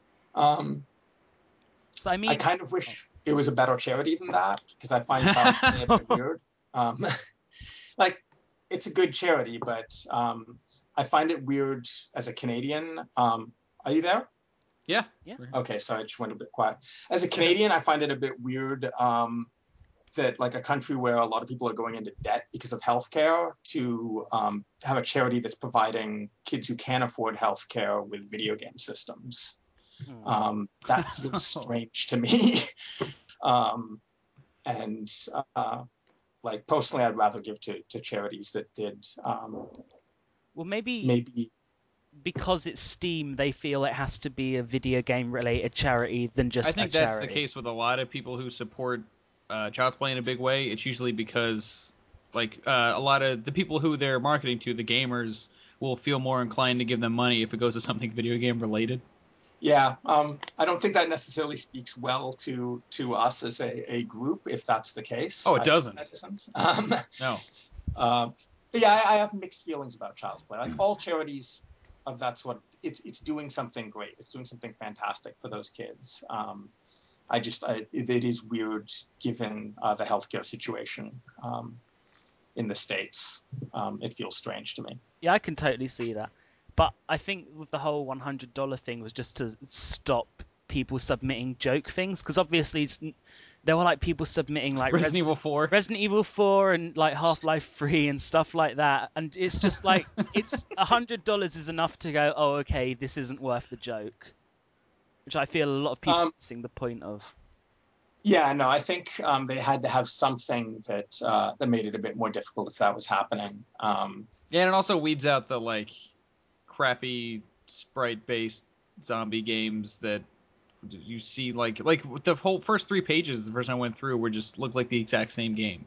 Um, So I mean, I kind of wish it was a better charity than that, because I find Child's Play a bit weird. Um, like, it's a good charity, but um, I find it weird as a Canadian. Um, are you there? Yeah. Yeah. Okay, sorry, I just went a bit quiet. As a Canadian, I find it a bit weird um, that, like, a country where a lot of people are going into debt because of healthcare, to um, have a charity that's providing kids who can't afford healthcare with video game systems. Hmm. Um, that feels strange to me. um, and uh, like, personally, I'd rather give to, to charities that did um, well, maybe maybe. because it's Steam, they feel it has to be a video game related charity than just I think a that's charity. the case with a lot of people who support uh, Child's Play in a big way. It's usually because, like, uh, a lot of the people who they're marketing to, the gamers, will feel more inclined to give them money if it goes to something video game related. Yeah, um, I don't think that necessarily speaks well to to us as a, a group, if that's the case. Oh, it I think doesn't. that isn't. Um, No. uh, but yeah, I, I have mixed feelings about Child's Play. Like, all charities of that sort, it's it's doing something great. It's doing something fantastic for those kids. Um, I just, I, it, it is weird given uh, the healthcare situation um, in the States. Um, it feels strange to me. Yeah, I can totally see that. But I think with the whole one hundred dollars thing was just to stop people submitting joke things, because obviously it's, there were like people submitting like Resident Res- Evil four. Resident Evil four and like Half-Life three and stuff like that, and it's just like it's one hundred dollars is enough to go, oh, okay, this isn't worth the joke, which I feel a lot of people Um, are missing the point of. Yeah, no, I think um, they had to have something that uh, that made it a bit more difficult if that was happening. Um, Yeah, and it also weeds out the, like, crappy sprite-based zombie games that you see, like, like the whole first three pages the person I went through were just looked like the exact same game.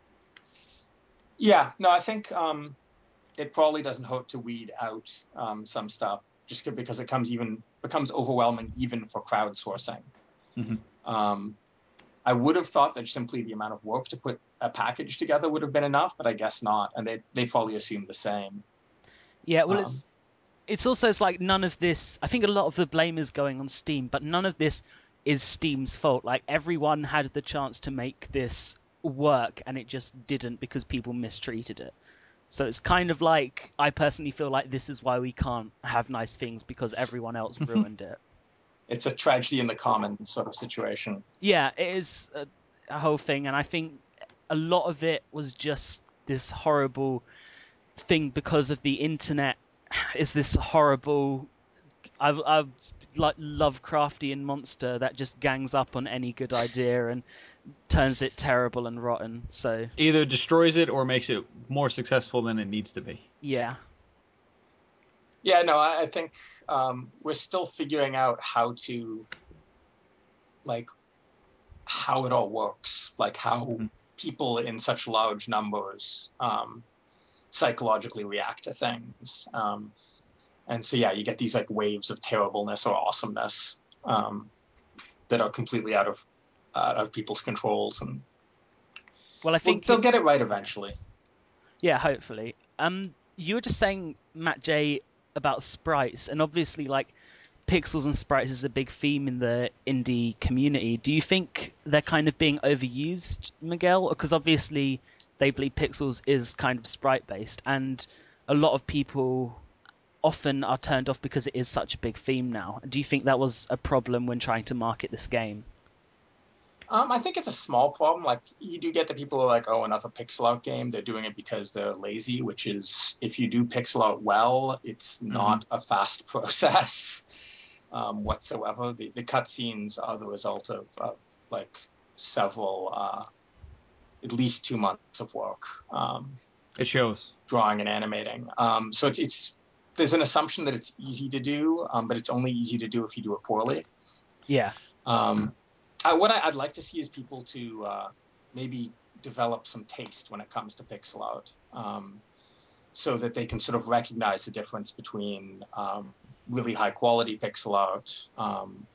yeah, no, I think um, it probably doesn't hurt to weed out um, some stuff, just because it comes even becomes overwhelming even for crowdsourcing. Mhm. Um, I would have thought that simply the amount of work to put a package together would have been enough, but I guess not, and they they probably assumed the same. Yeah, well, Um, it's it's also it's like none of this. I think a lot of the blame is going on Steam, but none of this is Steam's fault. Like, everyone had the chance to make this work, and it just didn't because people mistreated it. So it's kind of like, I personally feel like this is why we can't have nice things, because everyone else ruined it. It's a tragedy in the commons sort of situation. Yeah, it is a, a whole thing, and I think a lot of it was just this horrible thing because of the internet. Is this horrible, I, I like Lovecraftian monster that just gangs up on any good idea and turns it terrible and rotten. So either destroys it or makes it more successful than it needs to be. yeah. Yeah, no, I, I think um, we're still figuring out how to, like, how it all works, like how mm-hmm. people in such large numbers um, psychologically react to things. Um, and so, yeah, you get these like waves of terribleness or awesomeness um, that are completely out of out of people's controls. And well, I think well, they'll it, get it right eventually. Yeah, hopefully. Um, you were just saying, Matt J, about sprites, and obviously, like, pixels and sprites is a big theme in the indie community. Do you think they're kind of being overused, Miguel? Because obviously, they believe Pixels is kind of sprite-based, and a lot of people often are turned off because it is such a big theme now. Do you think that was a problem when trying to market this game? Um, I think it's a small problem. Like, you do get the people who are like, oh, another pixel art game. They're doing it because they're lazy, which is, if you do pixel art well, it's not mm-hmm. a fast process um, whatsoever. The, the cutscenes are the result of, of like, several, uh, at least two months of work. Um, it shows. Drawing and animating. Um, so it's, it's, there's an assumption that it's easy to do, um, but it's only easy to do if you do it poorly. Yeah. Um, I, what I, I'd like to see is people to uh, maybe develop some taste when it comes to pixel art, um, so that they can sort of recognize the difference between um, really high quality pixel art um,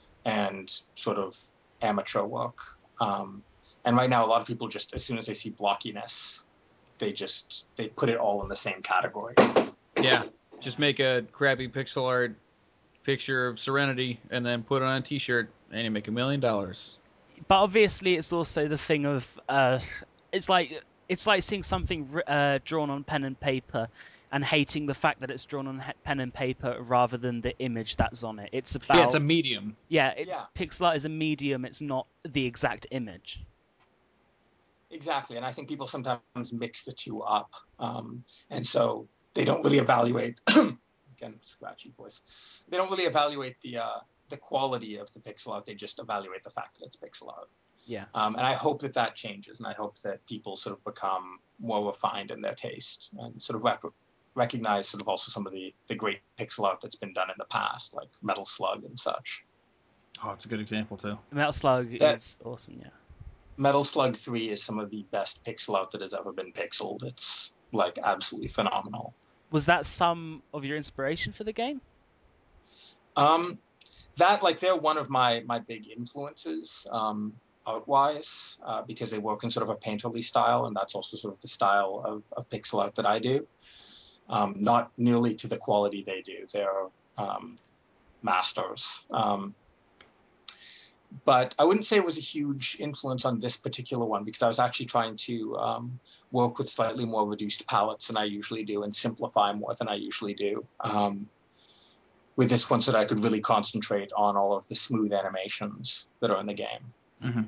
and sort of amateur work. Um, and right now, a lot of people just, as soon as they see blockiness, they just they put it all in the same category. Yeah, just make a crappy pixel art picture of Serenity and then put it on a t-shirt and you make a million dollars. But obviously it's also the thing of uh it's like it's like seeing something uh, drawn on pen and paper and hating the fact that it's drawn on pen and paper rather than the image that's on it. It's about yeah, it's a medium. Yeah, it's yeah. pixel art is a medium, it's not the exact image. Exactly, and I think people sometimes mix the two up, um, and so they don't really evaluate again, scratchy voice. They don't really evaluate the uh, the quality of the pixel art. They just evaluate the fact that it's pixel art. Yeah. Um, and I hope that that changes, and I hope that people sort of become more refined in their taste and sort of rep- recognize sort of also some of the, the great pixel art that's been done in the past, like Metal Slug and such. Oh, it's a good example too. Metal Slug that, is awesome, yeah. Metal Slug three is some of the best pixel art that has ever been pixeled. It's like absolutely phenomenal. Was that some of your inspiration for the game? Um, that like they're one of my my big influences um, art-wise uh, because they work in sort of a painterly style, and that's also sort of the style of, of pixel art that I do. Um, not nearly to the quality they do. They're um, masters. Um, but I wouldn't say it was a huge influence on this particular one because I was actually trying to um, work with slightly more reduced palettes than I usually do and simplify more than I usually do. Um, with this one so that I could really concentrate on all of the smooth animations that are in the game. Mm-hmm.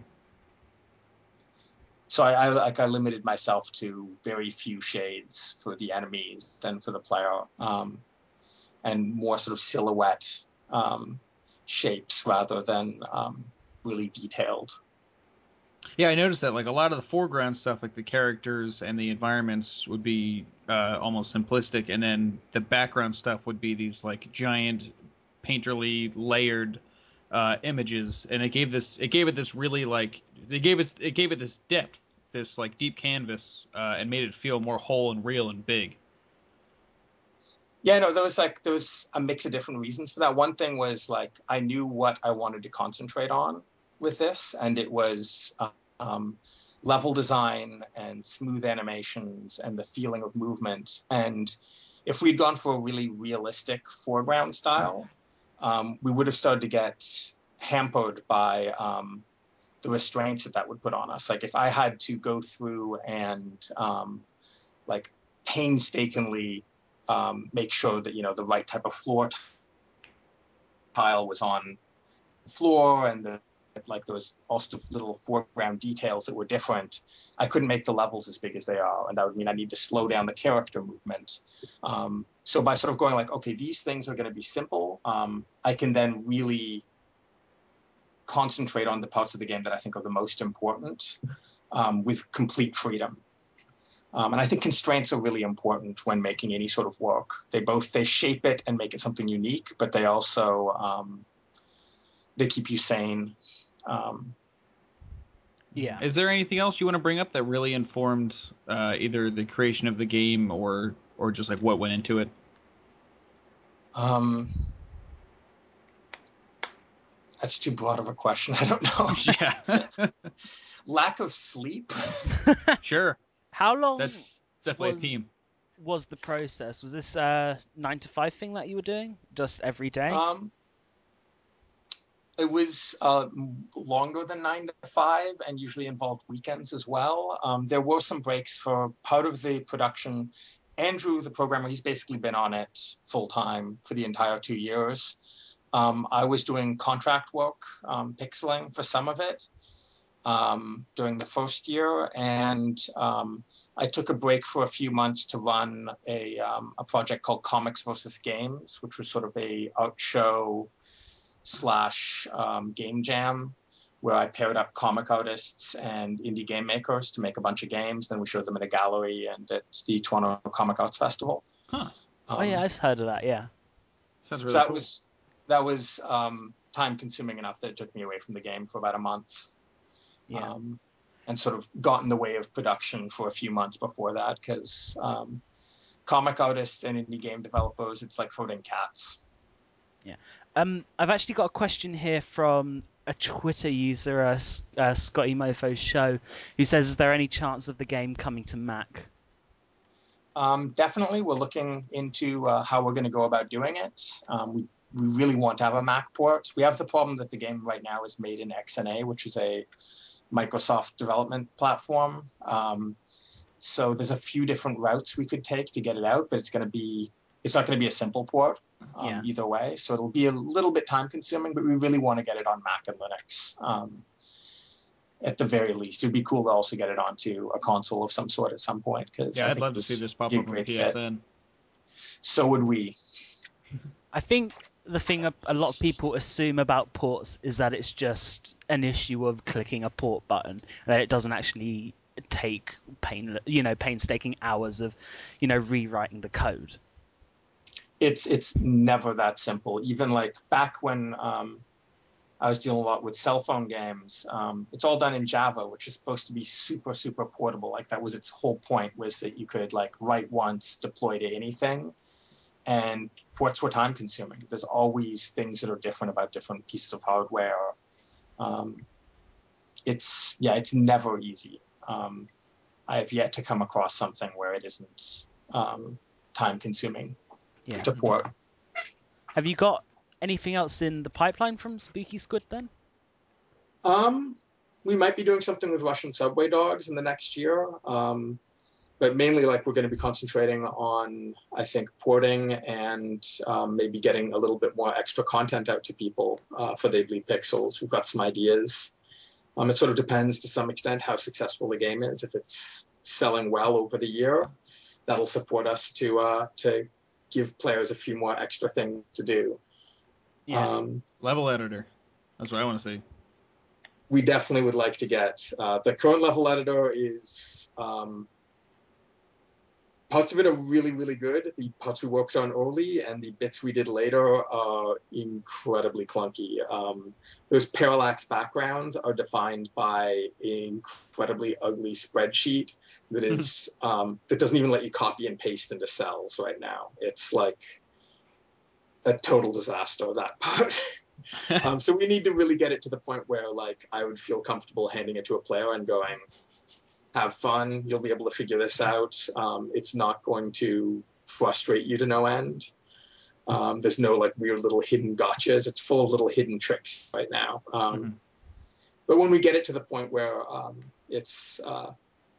So I, I like I limited myself to very few shades for the enemies and for the player, um, and more sort of silhouette um, shapes rather than um, really detailed. Yeah, I noticed that like a lot of the foreground stuff, like the characters and the environments, would be uh, almost simplistic, and then the background stuff would be these like giant, painterly layered uh, images, and it gave this, it gave it this really like, it gave us, it gave it this depth, this like deep canvas, uh, and made it feel more whole and real and big. Yeah, no, there was like there was a mix of different reasons for that. One thing was like I knew what I wanted to concentrate on with this, and it was um, level design and smooth animations and the feeling of movement. And if we'd gone for a really realistic foreground style, um, we would have started to get hampered by um, the restraints that that would put on us. Like if I had to go through and um, like painstakingly um, make sure that, you know, the right type of floor t- tile was on the floor and the like there was also little foreground details that were different, I couldn't make the levels as big as they are, and that would mean I need to slow down the character movement. Um, so by sort of going like, okay, these things are going to be simple, um, I can then really concentrate on the parts of the game that I think are the most important, um, with complete freedom. Um, and I think constraints are really important when making any sort of work. They both, they shape it and make it something unique, but they also, um, they keep you sane. Um, Yeah. Is there anything else you want to bring up that really informed uh, either the creation of the game or or just like what went into it? um, that's too broad of a question. I don't know. Yeah. Lack of sleep. Sure. How long That's definitely was- a theme. was the process? Was this a nine to five thing that you were doing just every day? Um, it was uh, longer than nine to five and usually involved weekends as well. Um, there were some breaks for part of the production. Andrew, the programmer, he's basically been on it full time for the entire two years. Um, I was doing contract work, um, pixeling for some of it um, during the first year, and um, I took a break for a few months to run a, um, a project called Comics versus Games, which was sort of a art show slash um, game jam where I paired up comic artists and indie game makers to make a bunch of games. Then we showed them at a gallery and at the Toronto Comic Arts Festival. Huh. oh Um, yeah, I've heard of that. Yeah. Sounds so really that cool. was that was um, time consuming enough that it took me away from the game for about a month. Yeah. Um, and sort of got in the way of production for a few months before that, because um, comic artists and indie game developers, it's like herding cats. Um, I've actually got a question here from a Twitter user, uh, S- uh, Scotty Mofo Show, who says, "Is there any chance of the game coming to Mac?" Um, definitely, we're looking into uh, how we're going to go about doing it. Um, we, we really want to have a Mac port. We have the problem that the game right now is made in X N A, which is a Microsoft development platform. Um, so there's a few different routes we could take to get it out, but it's going to be, it's not going to be a simple port um, Yeah. either way. So it'll be a little bit time consuming, but we really want to get it on Mac and Linux. Um, at the very least, it'd be cool to also get it onto a console of some sort at some point. Cause Yeah, I I'd think love it to would see this pop be a up on the great P fit. S N. So would we. I think the thing a, a lot of people assume about ports is that it's just an issue of clicking a port button, that it doesn't actually take pain, you know, painstaking hours of, you know, rewriting the code. It's it's never that simple. Even like back when um, I was dealing a lot with cell phone games, um, it's all done in Java, which is supposed to be super, super portable. Like that was its whole point, was that you could like write once, deploy to anything. And ports were time consuming. There's always things that are different about different pieces of hardware. Um, it's, yeah, it's never easy. Um, I have yet to come across something where it isn't um, time consuming Yeah. to port. Have you got anything else in the pipeline from Spooky Squid then? Um, we might be doing something with Russian subway dogs in the next year. Um, but mainly like we're going to be concentrating on, I think, porting and um, maybe getting a little bit more extra content out to people uh, for They Bleed Pixels. We've got some ideas. Um, it sort of depends to some extent how successful the game is. If it's selling well over the year, that'll support us to uh, to give players a few more extra things to do. Yeah. Um, Level editor. That's what I want to see. we definitely would like to get. Uh, the current level editor is, um, parts of it are really, really good. The parts we worked on early and the bits we did later are incredibly clunky. Um, those parallax backgrounds are defined by an incredibly ugly spreadsheet that is um, that doesn't even let you copy and paste into cells right now. It's like a total disaster, that part. um, so we need to really get it to the point where like I would feel comfortable handing it to a player and going, have fun, you'll be able to figure this out. Um, it's not going to frustrate you to no end. Um, there's no like weird little hidden gotchas. It's full of little hidden tricks right now. Um, Mhm. But when we get it to the point where um, it's uh,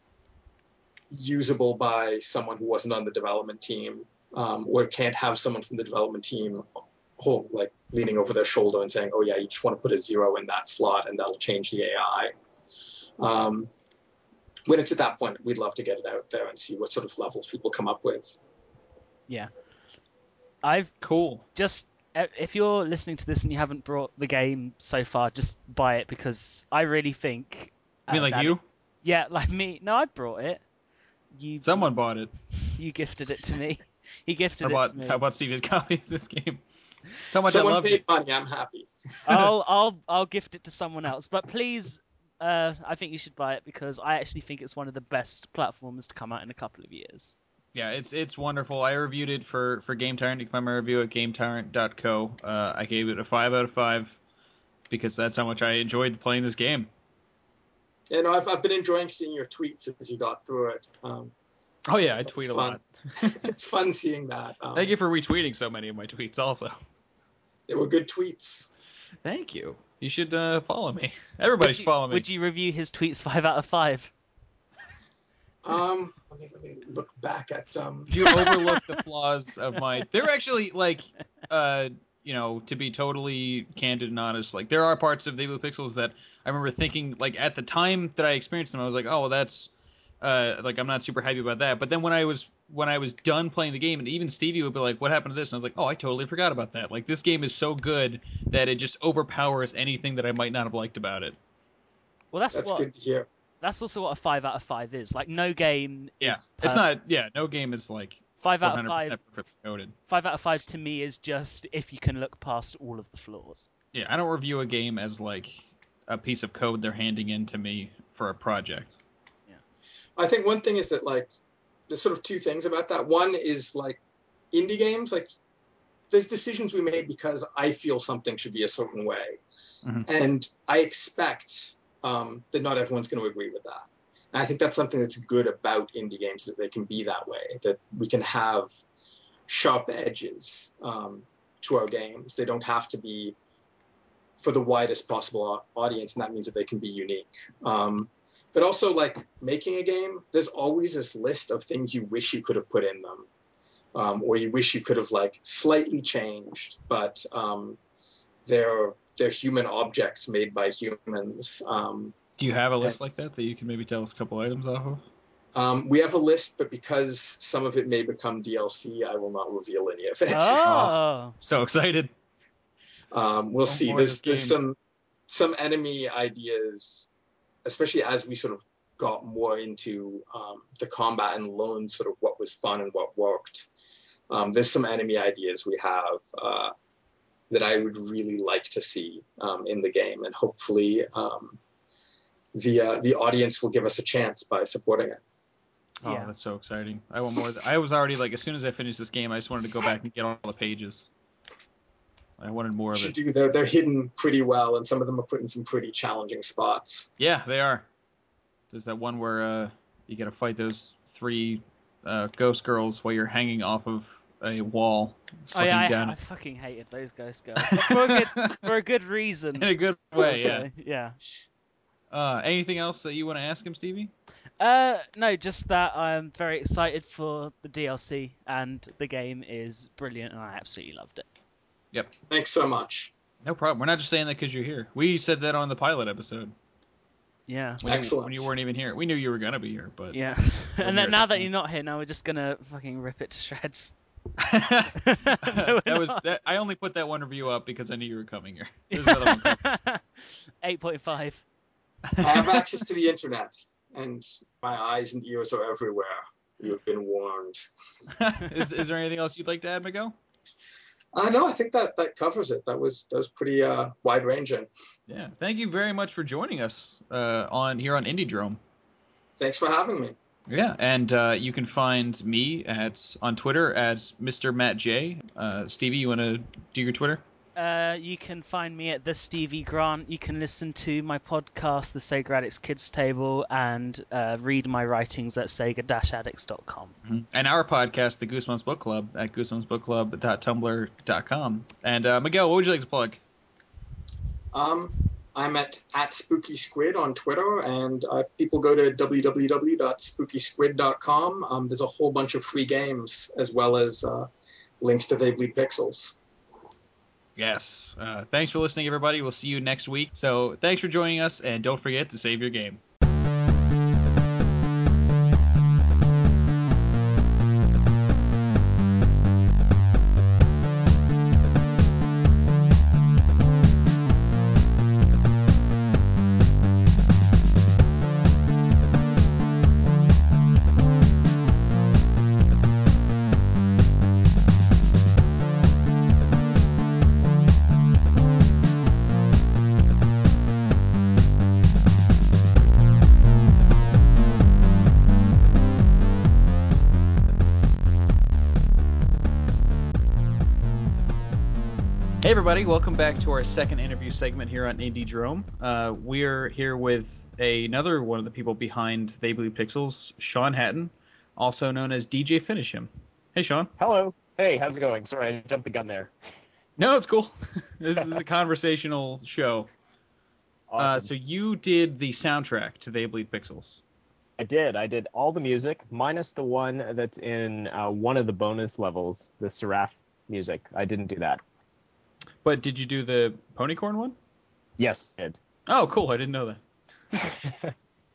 usable by someone who wasn't on the development team, um, or can't have someone from the development team whole like leaning over their shoulder and saying, oh yeah, you just want to put a zero in that slot and that'll change the A I. Um, when it's at that point, we'd love to get it out there and see what sort of levels people come up with. Yeah. I've Cool. just, if you're listening to this and you haven't brought the game so far, just buy it, because I really think... I mean, uh, like that- you? Yeah, like me. No, I brought it. You Someone bought it. you gifted it to me. He gifted I it bought, to me. I bought Stevie's copy of this game. So much I Someone loved paid it. money, I'm happy. I'll I'll I'll gift it to someone else. But please, uh, I think you should buy it, because I actually think it's one of the best platformers to come out in a couple of years. Yeah, it's it's wonderful. I reviewed it for, for Game Tyrant. You can find my review at game tyrant dot co. Uh, I gave it a five out of five because that's how much I enjoyed playing this game. You know, I've, I've been enjoying seeing your tweets as you got through it. Um, Oh yeah, I It's tweet a fun. lot. it's fun seeing that. Um, Thank you for retweeting so many of my tweets also. They were good tweets. Thank you. You should uh, follow me. Everybody Would should you, follow me. would you review his tweets five out of five? Um, let me let me look back at um. You overlook the flaws of my. They're actually like, uh, you know, to be totally candid and honest, like there are parts of They Blue Pixels that I remember thinking, like at the time that I experienced them, I was like, oh, well, that's, uh, like I'm not super happy about that. But then when I was when I was done playing the game, and even Stevie would be like, what happened to this? And I was like, oh, I totally forgot about that. Like this game is so good that it just overpowers anything that I might not have liked about it. Well, that's, That's what. good to hear. That's also what a five out of five is. Like no game Yeah, is. it's perfect. not. Yeah, no game is like five out one of hundred five. percent perfectly coded. Five out of five to me is just if you can look past all of the flaws. Yeah, I don't review a game as like a piece of code they're handing in to me for a project. I think one thing is that like there's sort of two things about that. One is like indie games, like there's decisions we made because I feel something should be a certain way, Mhm. and I expect um, that not everyone's going to agree with that. And I think that's something that's good about indie games, that they can be that way, that we can have sharp edges um, to our games. They don't have to be for the widest possible au- audience, and that means that they can be unique. Um, but also, like making a game, there's always this list of things you wish you could have put in them, um, or you wish you could have like slightly changed, but um, they're they're human objects made by humans. Um, Do you have a list like that that you can maybe tell us a couple items off of? um, we have a list, but because some of it may become D L C, I will not reveal any of it. Oh, So excited. Um, we'll Don't see. bore There's, this there's game. some some enemy ideas, especially as we sort of got more into um, the combat and learned sort of what was fun and what worked. Um, there's some enemy ideas we have uh, that I would really like to see um, in the game, and hopefully um, the uh, the audience will give us a chance by supporting it. Oh, Yeah. that's so exciting. I want more. Th- I was already like, as soon as I finished this game, I just wanted to go back and get all the pages. I wanted more of Should it. do. They're they're hidden pretty well, and some of them are put in some pretty challenging spots. Yeah, they are. There's that one where uh, you got to fight those three uh, ghost girls while you're hanging off of a wall. oh yeah, I, down. I fucking hated those ghost girls but for a good for a good reason. In a good way, yeah. So, yeah. Uh, anything else that you want to ask him, Stevie? Uh, no, just that I'm very excited for the D L C, and the game is brilliant, and I absolutely loved it. Yep. Thanks so much. No problem. We're not just saying that because you're here. We said that on the pilot episode. Yeah. When you, Excellent. when you weren't even here. We knew you were going to be here, but... Yeah. Well, and then here. now that you're not here, now we're just gonna fucking rip it to shreds. that we're was not. that, I only put that one review up because I knew you were coming here. There's another one coming. eight point five. I have access to the internet, and my eyes and ears are everywhere. You have been warned. is, is there anything else you'd like to add, Miguel? Uh, no, I think that that covers it. That was that was pretty uh, wide ranging. Yeah. Thank you very much for joining us uh, on here on Indiedrome. Thanks for having me. Yeah, and uh, you can find me at on Twitter as Mister Matt J. Uh, Stevie, you want to do your Twitter? Uh, you can find me at the Stevie Grant. You can listen to my podcast, the Sega Addicts Kids Table, and uh, read my writings at sega dash addicts dot com. Mm-hmm. And our podcast, the Goosebumps Book Club, at goosebumps book club dot tumblr dot com. And uh, Miguel, what would you like to plug? Um, I'm at, at Spooky Squid on Twitter, and uh, if people go to w w w dot spooky squid dot com, um, there's a whole bunch of free games, as well as uh, links to They Bleed Pixels. Yes. Uh, thanks for listening, everybody. We'll see you next week. So thanks for joining us, and don't forget to save your game. Hey everybody, welcome back to our second interview segment here on Indie Drome. Uh, we're here with another one of the people behind They Bleed Pixels, Sean Hatton, also known as D J Finish Him. Hey Sean. Hello. Hey, how's it going? Sorry, I jumped the gun there. No, it's cool. This is a conversational show. Awesome. Uh, so you did the soundtrack to They Bleed Pixels. I did. I did all the music, minus the one that's in uh, one of the bonus levels, the Seraph music. I didn't do that. But did you do the Ponycorn one? Yes, I did. Oh, cool. I didn't know that.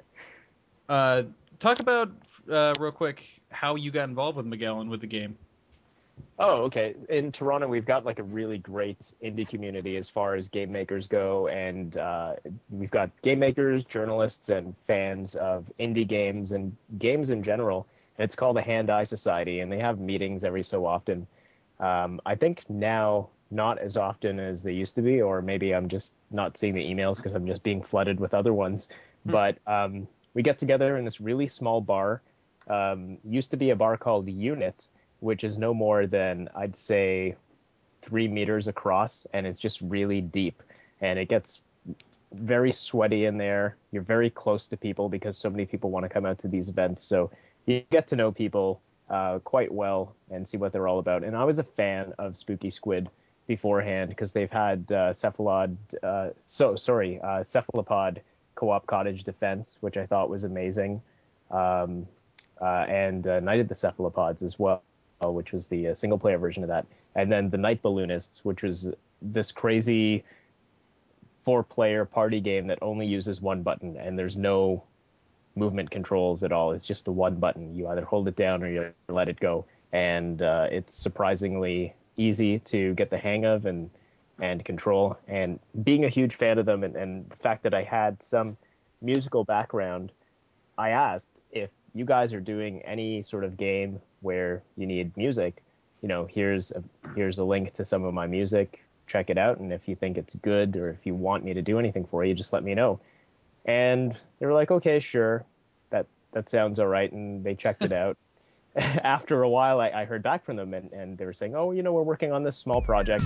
uh, talk about, uh, real quick, how you got involved with Miguel and with the game. Oh, okay. In Toronto, we've got like a really great indie community as far as game makers go, and uh, we've got game makers, journalists, and fans of indie games and games in general. And it's called the Hand-Eye Society, and they have meetings every so often. Um, I think now not as often as they used to be, or maybe I'm just not seeing the emails because I'm just being flooded with other ones. Hmm. But um, we get together in this really small bar. Um, used to be a bar called Unit, which is no more than, I'd say, three meters across, and it's just really deep. And it gets very sweaty in there. You're very close to people because so many people want to come out to these events. So you get to know people uh, quite well and see what they're all about. And I was a fan of Spooky Squid beforehand because they've had uh, Cephalod, uh, so sorry, uh, Cephalopod Co-op Cottage Defense, which I thought was amazing, um, uh, and uh, Night of the Cephalopods as well, which was the uh, single-player version of that, and then the Night Balloonists, which was this crazy four-player party game that only uses one button, and there's no movement controls at all. It's just the one button. You either hold it down or you let it go, and uh, it's surprisingly easy to get the hang of and and control. And being a huge fan of them, and, and the fact that I had some musical background, I asked if you guys are doing any sort of game where you need music, you know, here's a, here's a link to some of my music, check it out, and if you think it's good or if you want me to do anything for you, just let me know. And they were like, okay, sure, that that sounds all right, and they checked it out. After a while, I, I heard back from them, and, and they were saying, oh, you know, we're working on this small project.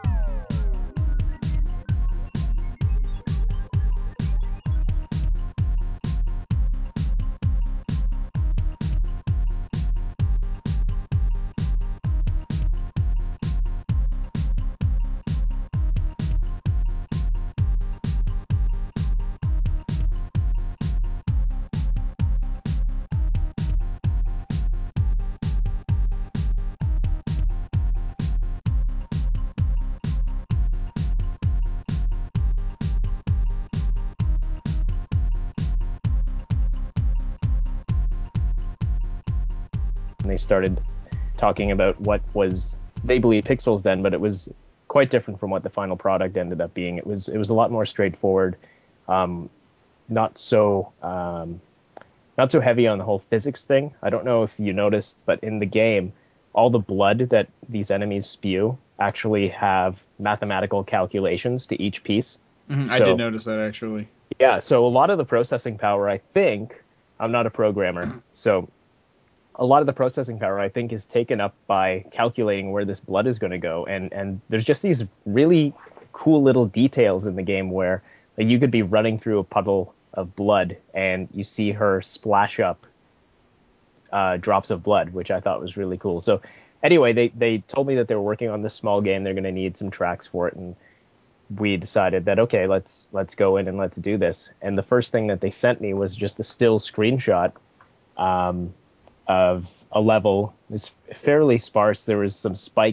And they started talking about what was They Bleed Pixels then, but it was quite different from what the final product ended up being. It was it was a lot more straightforward, um, not so um, not so heavy on the whole physics thing. I don't know if you noticed, but in the game, all the blood that these enemies spew actually have mathematical calculations to each piece. Mm-hmm. So, I did notice that, actually. Yeah, so a lot of the processing power, I think, I'm not a programmer, so a lot of the processing power, I think, is taken up by calculating where this blood is going to go. And, and there's just these really cool little details in the game where like, you could be running through a puddle of blood and you see her splash up uh, drops of blood, which I thought was really cool. So anyway, they, they told me that they were working on this small game. They're going to need some tracks for it. And we decided that, okay, let's let's go in and let's do this. And the first thing that they sent me was just a still screenshot um, of a level. It's fairly sparse. There was some spikes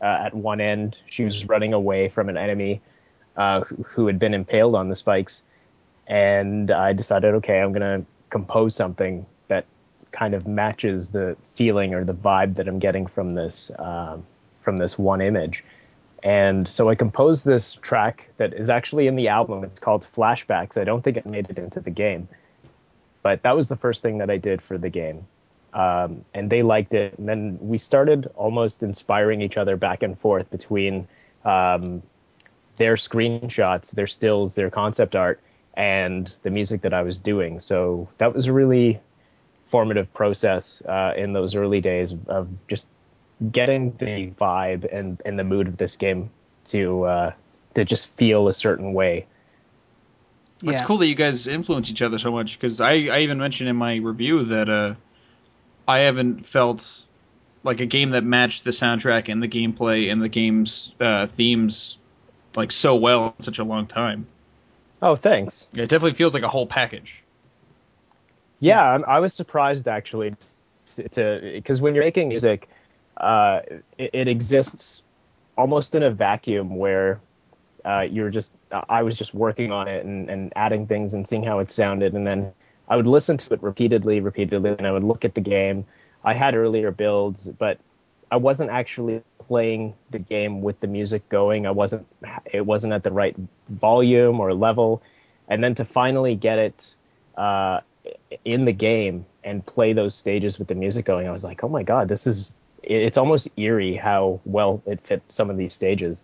uh, at one end. She was running away from an enemy uh, who, who had been impaled on the spikes. And I decided, okay, I'm going to compose something that kind of matches the feeling or the vibe that I'm getting from this um, from this one image. And so I composed this track that is actually in the album. It's called Flashbacks. I don't think it made it into the game, but that was the first thing that I did for the game. Um, and they liked it. And then we started almost inspiring each other back and forth between um, their screenshots, their stills, their concept art, and the music that I was doing. So that was a really formative process uh, in those early days of just getting the vibe and, and the mood of this game to uh, to just feel a certain way. It's Yeah. cool that you guys influence each other so much, because I, I even mentioned in my review that uh, I haven't felt like a game that matched the soundtrack and the gameplay and the game's uh, themes like so well in such a long time. Oh, thanks. It definitely feels like a whole package. Yeah, I'm, I was surprised actually to because when you're making music, uh, it, it exists almost in a vacuum where uh, you're just I was just working on it and, and adding things and seeing how it sounded, and then I would listen to it repeatedly, repeatedly, and I would look at the game. I had earlier builds, but I wasn't actually playing the game with the music going. I wasn't. It wasn't at the right volume or level, and then to finally get it uh, in the game and play those stages with the music going, I was like, oh my god, this is. It's almost eerie how well it fit some of these stages.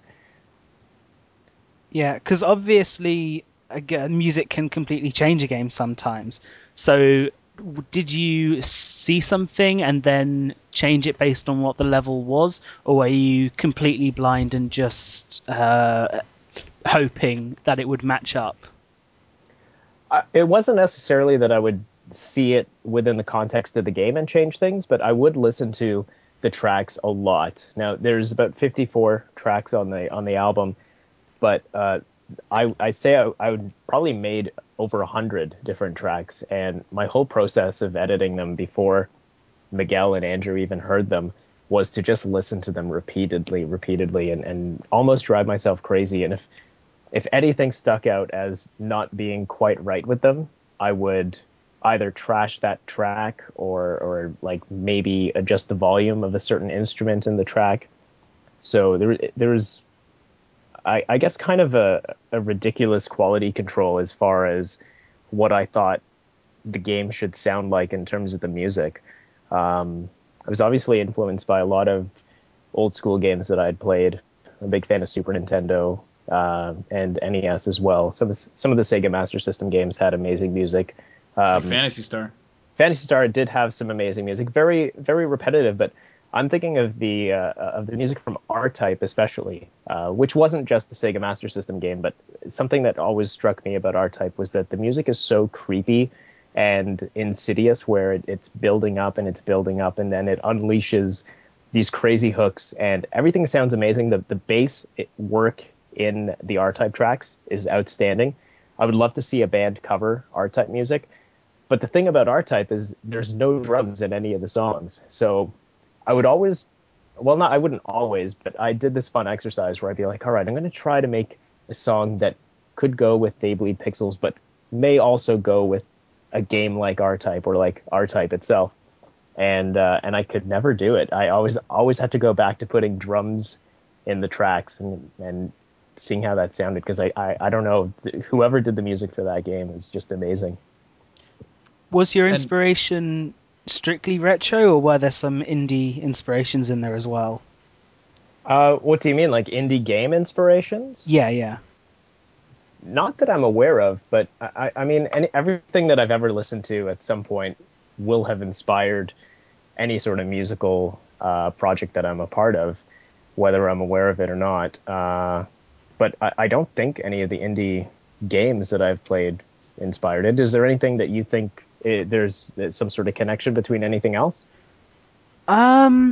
Yeah, because obviously, again, music can completely change a game sometimes. So, w- did you see something and then change it based on what the level was, or were you completely blind and just uh, hoping that it would match up? I, it wasn't necessarily that I would see it within the context of the game and change things, but I would listen to the tracks a lot. Now, there's about fifty-four tracks on the on the album, but uh, I I say I, I would probably made over a hundred different tracks, and my whole process of editing them before Miguel and Andrew even heard them was to just listen to them repeatedly, repeatedly, and, and almost drive myself crazy. And if if anything stuck out as not being quite right with them, I would either trash that track or or like maybe adjust the volume of a certain instrument in the track. So there there was I, I guess kind of a, a ridiculous quality control as far as what I thought the game should sound like in terms of the music. Um, I was obviously influenced by a lot of old school games that I'd played. I'm a big fan of Super Nintendo uh, and N E S as well. Some of the, some of the Sega Master System games had amazing music. Um, Phantasy Star. Phantasy Star did have some amazing music, very very repetitive, but I'm thinking of the uh, of the music from R-Type especially, uh, which wasn't just the Sega Master System game, but something that always struck me about R-Type was that the music is so creepy and insidious, where it, it's building up and it's building up, and then it unleashes these crazy hooks, and everything sounds amazing. The the bass work in the R-Type tracks is outstanding. I would love to see a band cover R-Type music. But the thing about R-Type is there's no drums in any of the songs. So I would always, well, not, I wouldn't always, but I did this fun exercise where I'd be like, all right, I'm going to try to make a song that could go with They Bleed Pixels, but may also go with a game like R-Type or like R-Type itself. And uh, and I could never do it. I always always had to go back to putting drums in the tracks and, and seeing how that sounded, because I, I, I don't know, whoever did the music for that game is just amazing. Was your And- inspiration strictly retro, or were there some indie inspirations in there as well? Uh, what do you mean, like indie game inspirations? Yeah, yeah. Not that I'm aware of, but I, I mean, any, everything that I've ever listened to at some point will have inspired any sort of musical uh, project that I'm a part of, whether I'm aware of it or not. Uh, but I, I don't think any of the indie games that I've played inspired it. Is there anything that you think it, there's, there's some sort of connection between anything else? Um,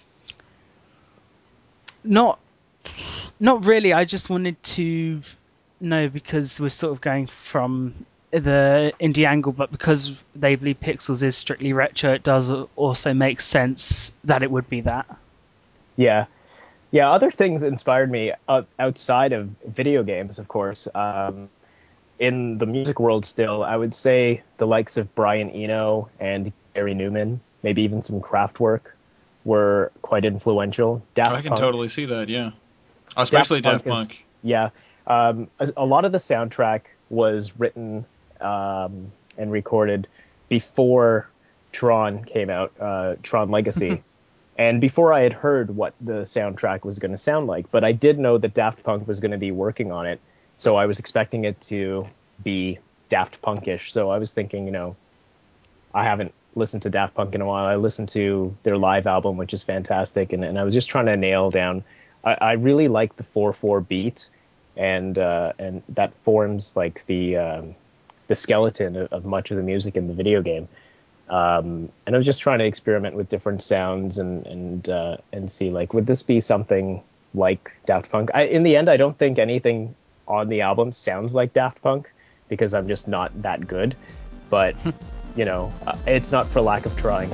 not, not really. I just wanted to know, because we're sort of going from the indie angle, but because They Bleed Pixels is strictly retro, it does also make sense that it would be that. Yeah. Yeah, other things inspired me uh, outside of video games, of course. Um, in the music world still, I would say the likes of Brian Eno and Gary Newman, maybe even some Kraftwerk, were quite influential. Oh, I Daft can Punk, totally see that. Yeah, especially Daft Punk. is, yeah. Um, a, a lot of the soundtrack was written um, and recorded before Tron came out, uh, Tron Legacy. And before I had heard what the soundtrack was going to sound like, but I did know that Daft Punk was going to be working on it, so I was expecting it to be Daft Punkish. So I was thinking, you know, I haven't listened to Daft Punk in a while. I listened to their live album, which is fantastic, and, and I was just trying to nail down. I, I really like the four four beat, and uh, and that forms like the um, the skeleton of, of much of the music in the video game. Um, and I was just trying to experiment with different sounds and and uh, and see, like, would this be something like Daft Punk? I, in the end, I don't think anything on the album sounds like Daft Punk because I'm just not that good. But you know, uh, it's not for lack of trying.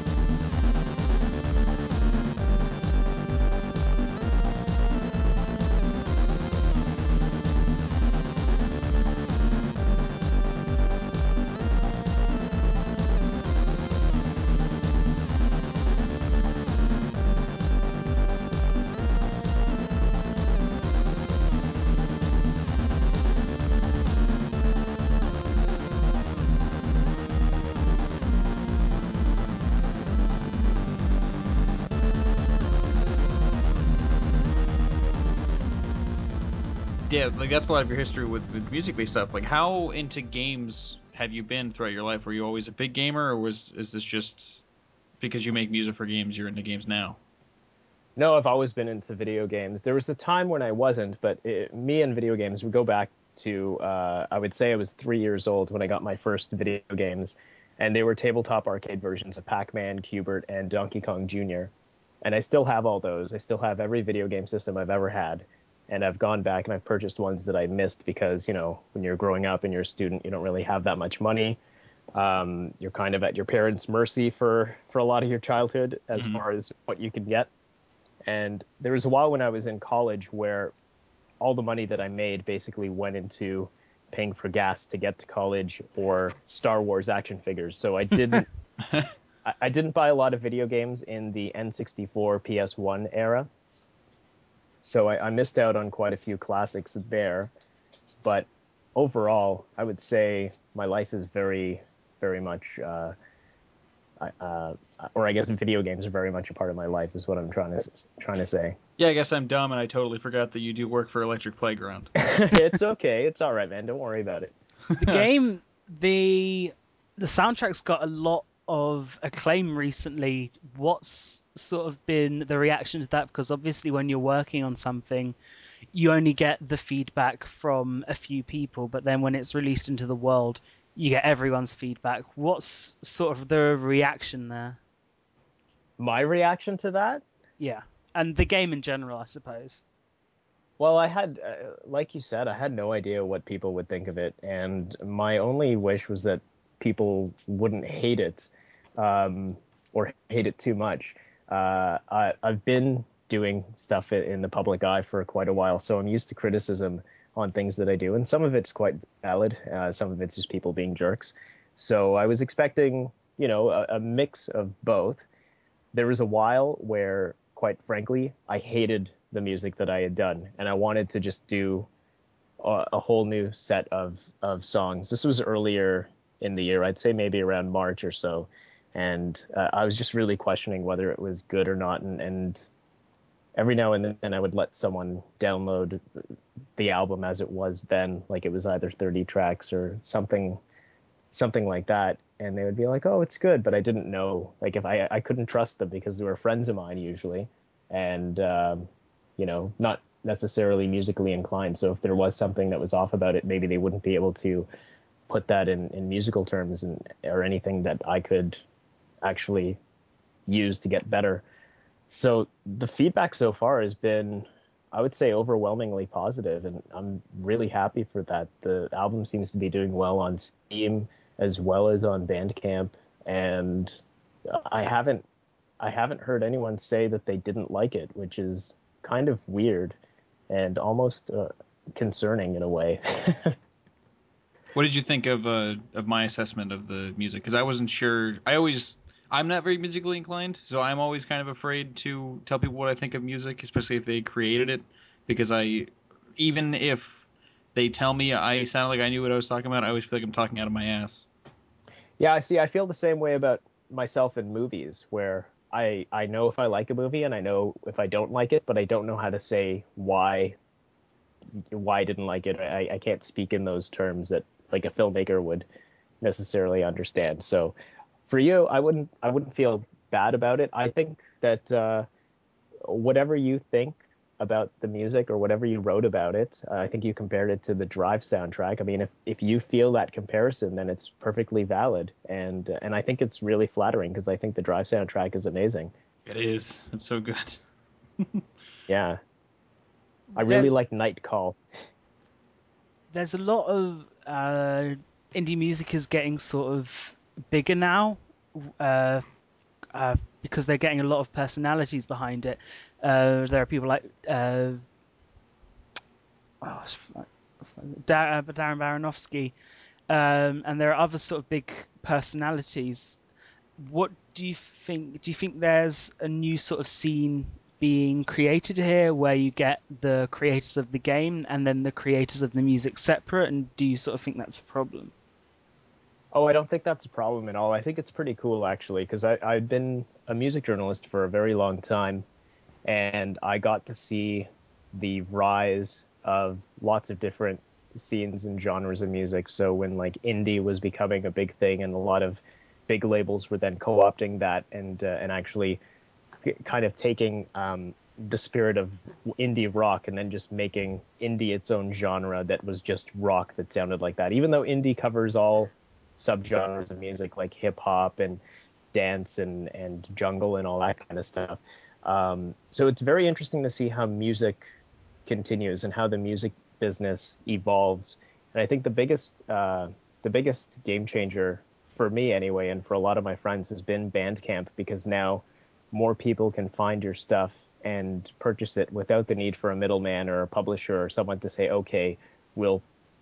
Yeah, like that's a lot of your history with, with music-based stuff. Like, how into games have you been throughout your life? Were you always a big gamer, or was is this just because you make music for games, you're into games now? No, I've always been into video games. There was a time when I wasn't, but it, me and video games, we go back to, uh, I would say I was three years old when I got my first video games, and they were tabletop arcade versions of Pac-Man, Q*bert, and Donkey Kong Junior And I still have all those. I still have every video game system I've ever had. And I've gone back and I've purchased ones that I missed because, you know, when you're growing up and you're a student, you don't really have that much money. Um, you're kind of at your parents' mercy for, for a lot of your childhood as mm-hmm. far as what you can get. And there was a while when I was in college where all the money that I made basically went into paying for gas to get to college or Star Wars action figures. So I didn't I, I didn't buy a lot of video games in the N sixty-four P S one era. So I, I missed out on quite a few classics there. But overall, I would say my life is very, very much, uh, uh, or I guess video games are very much a part of my life is what I'm trying to trying to say. Yeah, I guess I'm dumb and I totally forgot that you do work for Electric Playground. It's okay. It's all right, man. Don't worry about it. The game, the the soundtrack's got a lot of acclaim recently. What's sort of been the reaction to that? Because obviously when you're working on something, you only get the feedback from a few people, but then when it's released into the world, you get everyone's feedback. What's sort of the reaction there? My reaction to that? Yeah, and the game in general, I suppose. Well, I had, uh, like you said, I had no idea what people would think of it, and my only wish was that people wouldn't hate it, um, or hate it too much. Uh, I, I've been doing stuff in the public eye for quite a while, so I'm used to criticism on things that I do, and some of it's quite valid. Uh, some of it's just people being jerks. So I was expecting, you know, a, a mix of both. There was a while where, quite frankly, I hated the music that I had done, and I wanted to just do a, a whole new set of, of songs. This was earlier in the year, I'd say maybe around March or so, and uh, I was just really questioning whether it was good or not, and, and every now and then I would let someone download the album as it was then, like it was either thirty tracks or something something like that, and they would be like, oh, it's good, but I didn't know, like, if I I couldn't trust them because they were friends of mine usually, and um, you know, not necessarily musically inclined, so if there was something that was off about it, maybe they wouldn't be able to put that in, in musical terms and or anything that I could actually use to get better. So the feedback so far has been, I would say, overwhelmingly positive, and I'm really happy for that. The album seems to be doing well on Steam as well as on Bandcamp, and I haven't I haven't heard anyone say that they didn't like it, which is kind of weird and almost uh, concerning in a way. What did you think of uh, of my assessment of the music? Because I wasn't sure. I always I'm not very musically inclined, so I'm always kind of afraid to tell people what I think of music, especially if they created it, because I even if they tell me I sound like I knew what I was talking about, I always feel like I'm talking out of my ass. Yeah, I see. I feel the same way about myself in movies, where I I know if I like a movie and I know if I don't like it, but I don't know how to say why why I didn't like it. I, I can't speak in those terms that like a filmmaker would necessarily understand. So for you, I wouldn't I wouldn't feel bad about it. I think that uh, whatever you think about the music or whatever you wrote about it, uh, I think you compared it to the Drive soundtrack. I mean, if, if you feel that comparison, then it's perfectly valid. And uh, and I think it's really flattering because I think the Drive soundtrack is amazing. It is. It's so good. Yeah. I really There- like Night Call. There's a lot of uh, indie music is getting sort of bigger now, uh, uh, because they're getting a lot of personalities behind it. Uh, there are people like uh, oh, Dar- uh, Darren Aronofsky, um, and there are other sort of big personalities. What do you think? Do you think there's a new sort of scene being created here where you get the creators of the game and then the creators of the music separate? And do you sort of think that's a problem? Oh, I don't think that's a problem at all. I think it's pretty cool, actually, because I've been a music journalist for a very long time, and I got to see the rise of lots of different scenes and genres of music. So when like indie was becoming a big thing, and a lot of big labels were then co-opting that and uh, and actually kind of taking um, the spirit of indie rock and then just making indie its own genre that was just rock that sounded like that. Even though indie covers all subgenres of music like hip hop and dance and and jungle and all that kind of stuff. Um, so it's very interesting to see how music continues and how the music business evolves. And I think the biggest uh, the biggest game changer for me anyway, and for a lot of my friends, has been Bandcamp, because now more people can find your stuff and purchase it without the need for a middleman or a publisher or someone to say, okay, we'll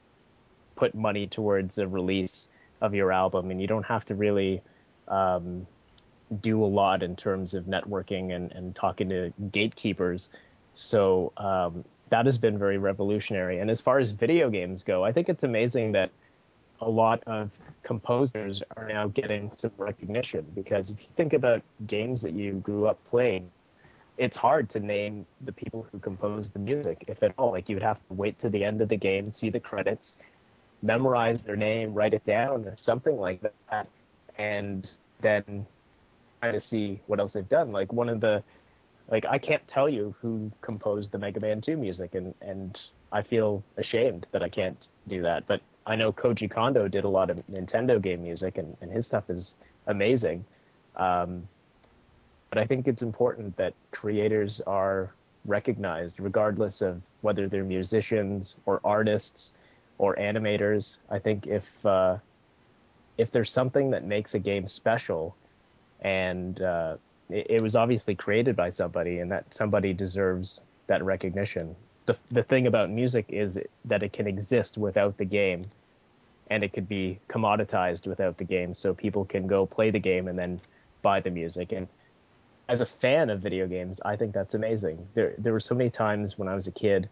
put money towards a release of your album. And you don't have to really um, do a lot in terms of networking and, and talking to gatekeepers. So um, that has been very revolutionary. And as far as video games go, I think it's amazing that a lot of composers are now getting some recognition, because if you think about games that you grew up playing, it's hard to name the people who composed the music, if at all. Like, you would have to wait to the end of the game, see the credits, memorize their name, write it down, or something like that, and then kind of see what else they've done. Like, one of the, like, I can't tell you who composed the Mega Man two music, and, and I feel ashamed that I can't do that. But I know Koji Kondo did a lot of Nintendo game music, and, and his stuff is amazing. Um, but I think it's important that creators are recognized, regardless of whether they're musicians or artists or animators. I think if uh, if there's something that makes a game special, and uh, it, it was obviously created by somebody, and that somebody deserves that recognition. The the thing about music is that it can exist without the game, and it could be commoditized without the game, so people can go play the game and then buy the music. And as a fan of video games, I think that's amazing. There there were so many times when I was a kid,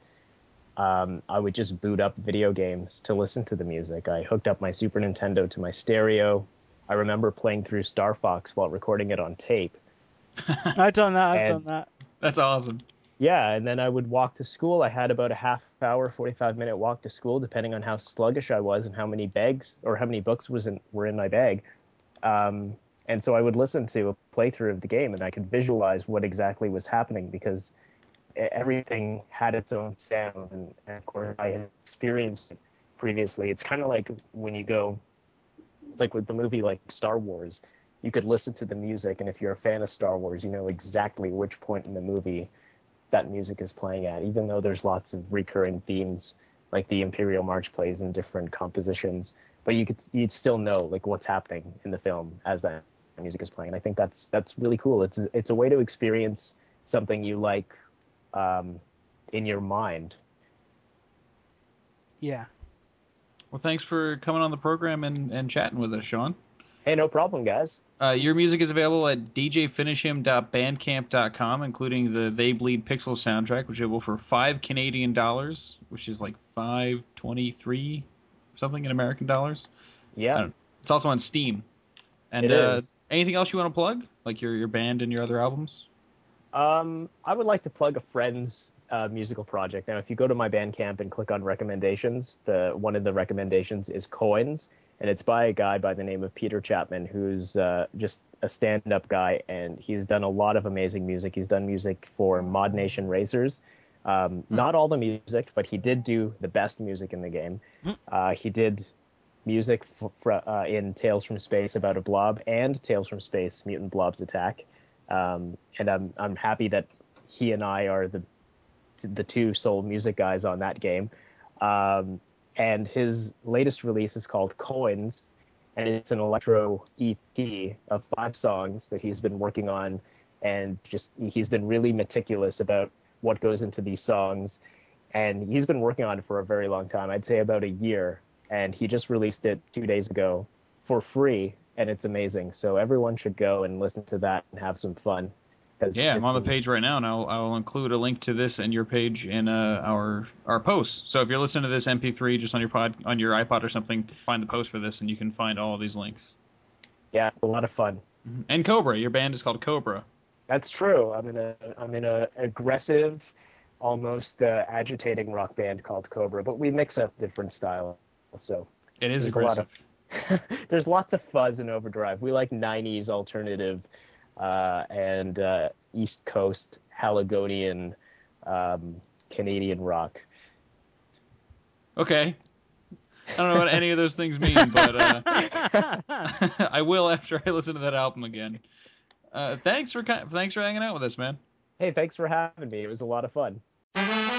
um, I would just boot up video games to listen to the music. I hooked up my Super Nintendo to my stereo. I remember playing through Star Fox while recording it on tape. I've done that. I've And- done that. That's awesome. Yeah, and then I would walk to school. I had about a half hour, forty-five minute walk to school, depending on how sluggish I was and how many bags or how many books was in, were in my bag. Um, and so I would listen to a playthrough of the game, and I could visualize what exactly was happening, because e- everything had its own sound. And, and of course, I had experienced it previously. It's kind of like when you go, like with the movie like Star Wars, you could listen to the music, and if you're a fan of Star Wars, you know exactly which point in the movie that music is playing at, even though there's lots of recurring themes, like the Imperial March plays in different compositions, but you could you'd still know like what's happening in the film as that music is playing. And I think that's that's really cool. It's a, it's a way to experience something you like um, in your mind. Yeah. Well, thanks for coming on the program and, and chatting with us, Sean. Hey, no problem, guys. Uh, your music is available at d j finish him dot bandcamp dot com, including the They Bleed Pixels soundtrack, which is available for five Canadian dollars, which is like five twenty-three something in American dollars. Yeah, It's also on Steam. And it uh, is. anything else you want to plug, like your your band and your other albums? Um, I would like to plug a friend's uh, musical project. Now, if you go to my Bandcamp and click on recommendations, the one of the recommendations is Coins, and it's by a guy by the name of Peter Chapman, who's uh, just a stand-up guy, and he's done a lot of amazing music. He's done music for Mod Nation Racers. Um, not all the music, but he did do the best music in the game. Uh, he did music f- f- uh, in Tales from Space about a blob and Tales from Space Mutant Blobs Attack. Um, and I'm I'm happy that he and I are the the two sole music guys on that game. Um, and his latest release is called Coins, and it's an electro E P of five songs that he's been working on, and just he's been really meticulous about what goes into these songs, and he's been working on it for a very long time. I'd say about a year, and he just released it two days ago for free, and it's amazing. So everyone should go and listen to that and have some fun. 'Cause Yeah, I'm on the it's- page right now, and I'll, I'll include a link to this and your page in uh, our our post. So if you're listening to this M P three just on your pod on your iPod or something, find the post for this, and you can find all of these links. Yeah, a lot of fun. And Cobra, your band is called Cobra. That's true. I'm in a I'm in a aggressive, almost uh, agitating rock band called Cobra, but we mix up different styles. So It is There's a lot aggressive. of- there's lots of fuzz and overdrive. We like nineties alternative uh, and uh, East Coast Haligonian um, Canadian rock. Okay. I don't know what any of those things mean, but uh, I will after I listen to that album again. Uh, thanks for ki- thanks for hanging out with us, man. Hey, thanks for having me. It was a lot of fun.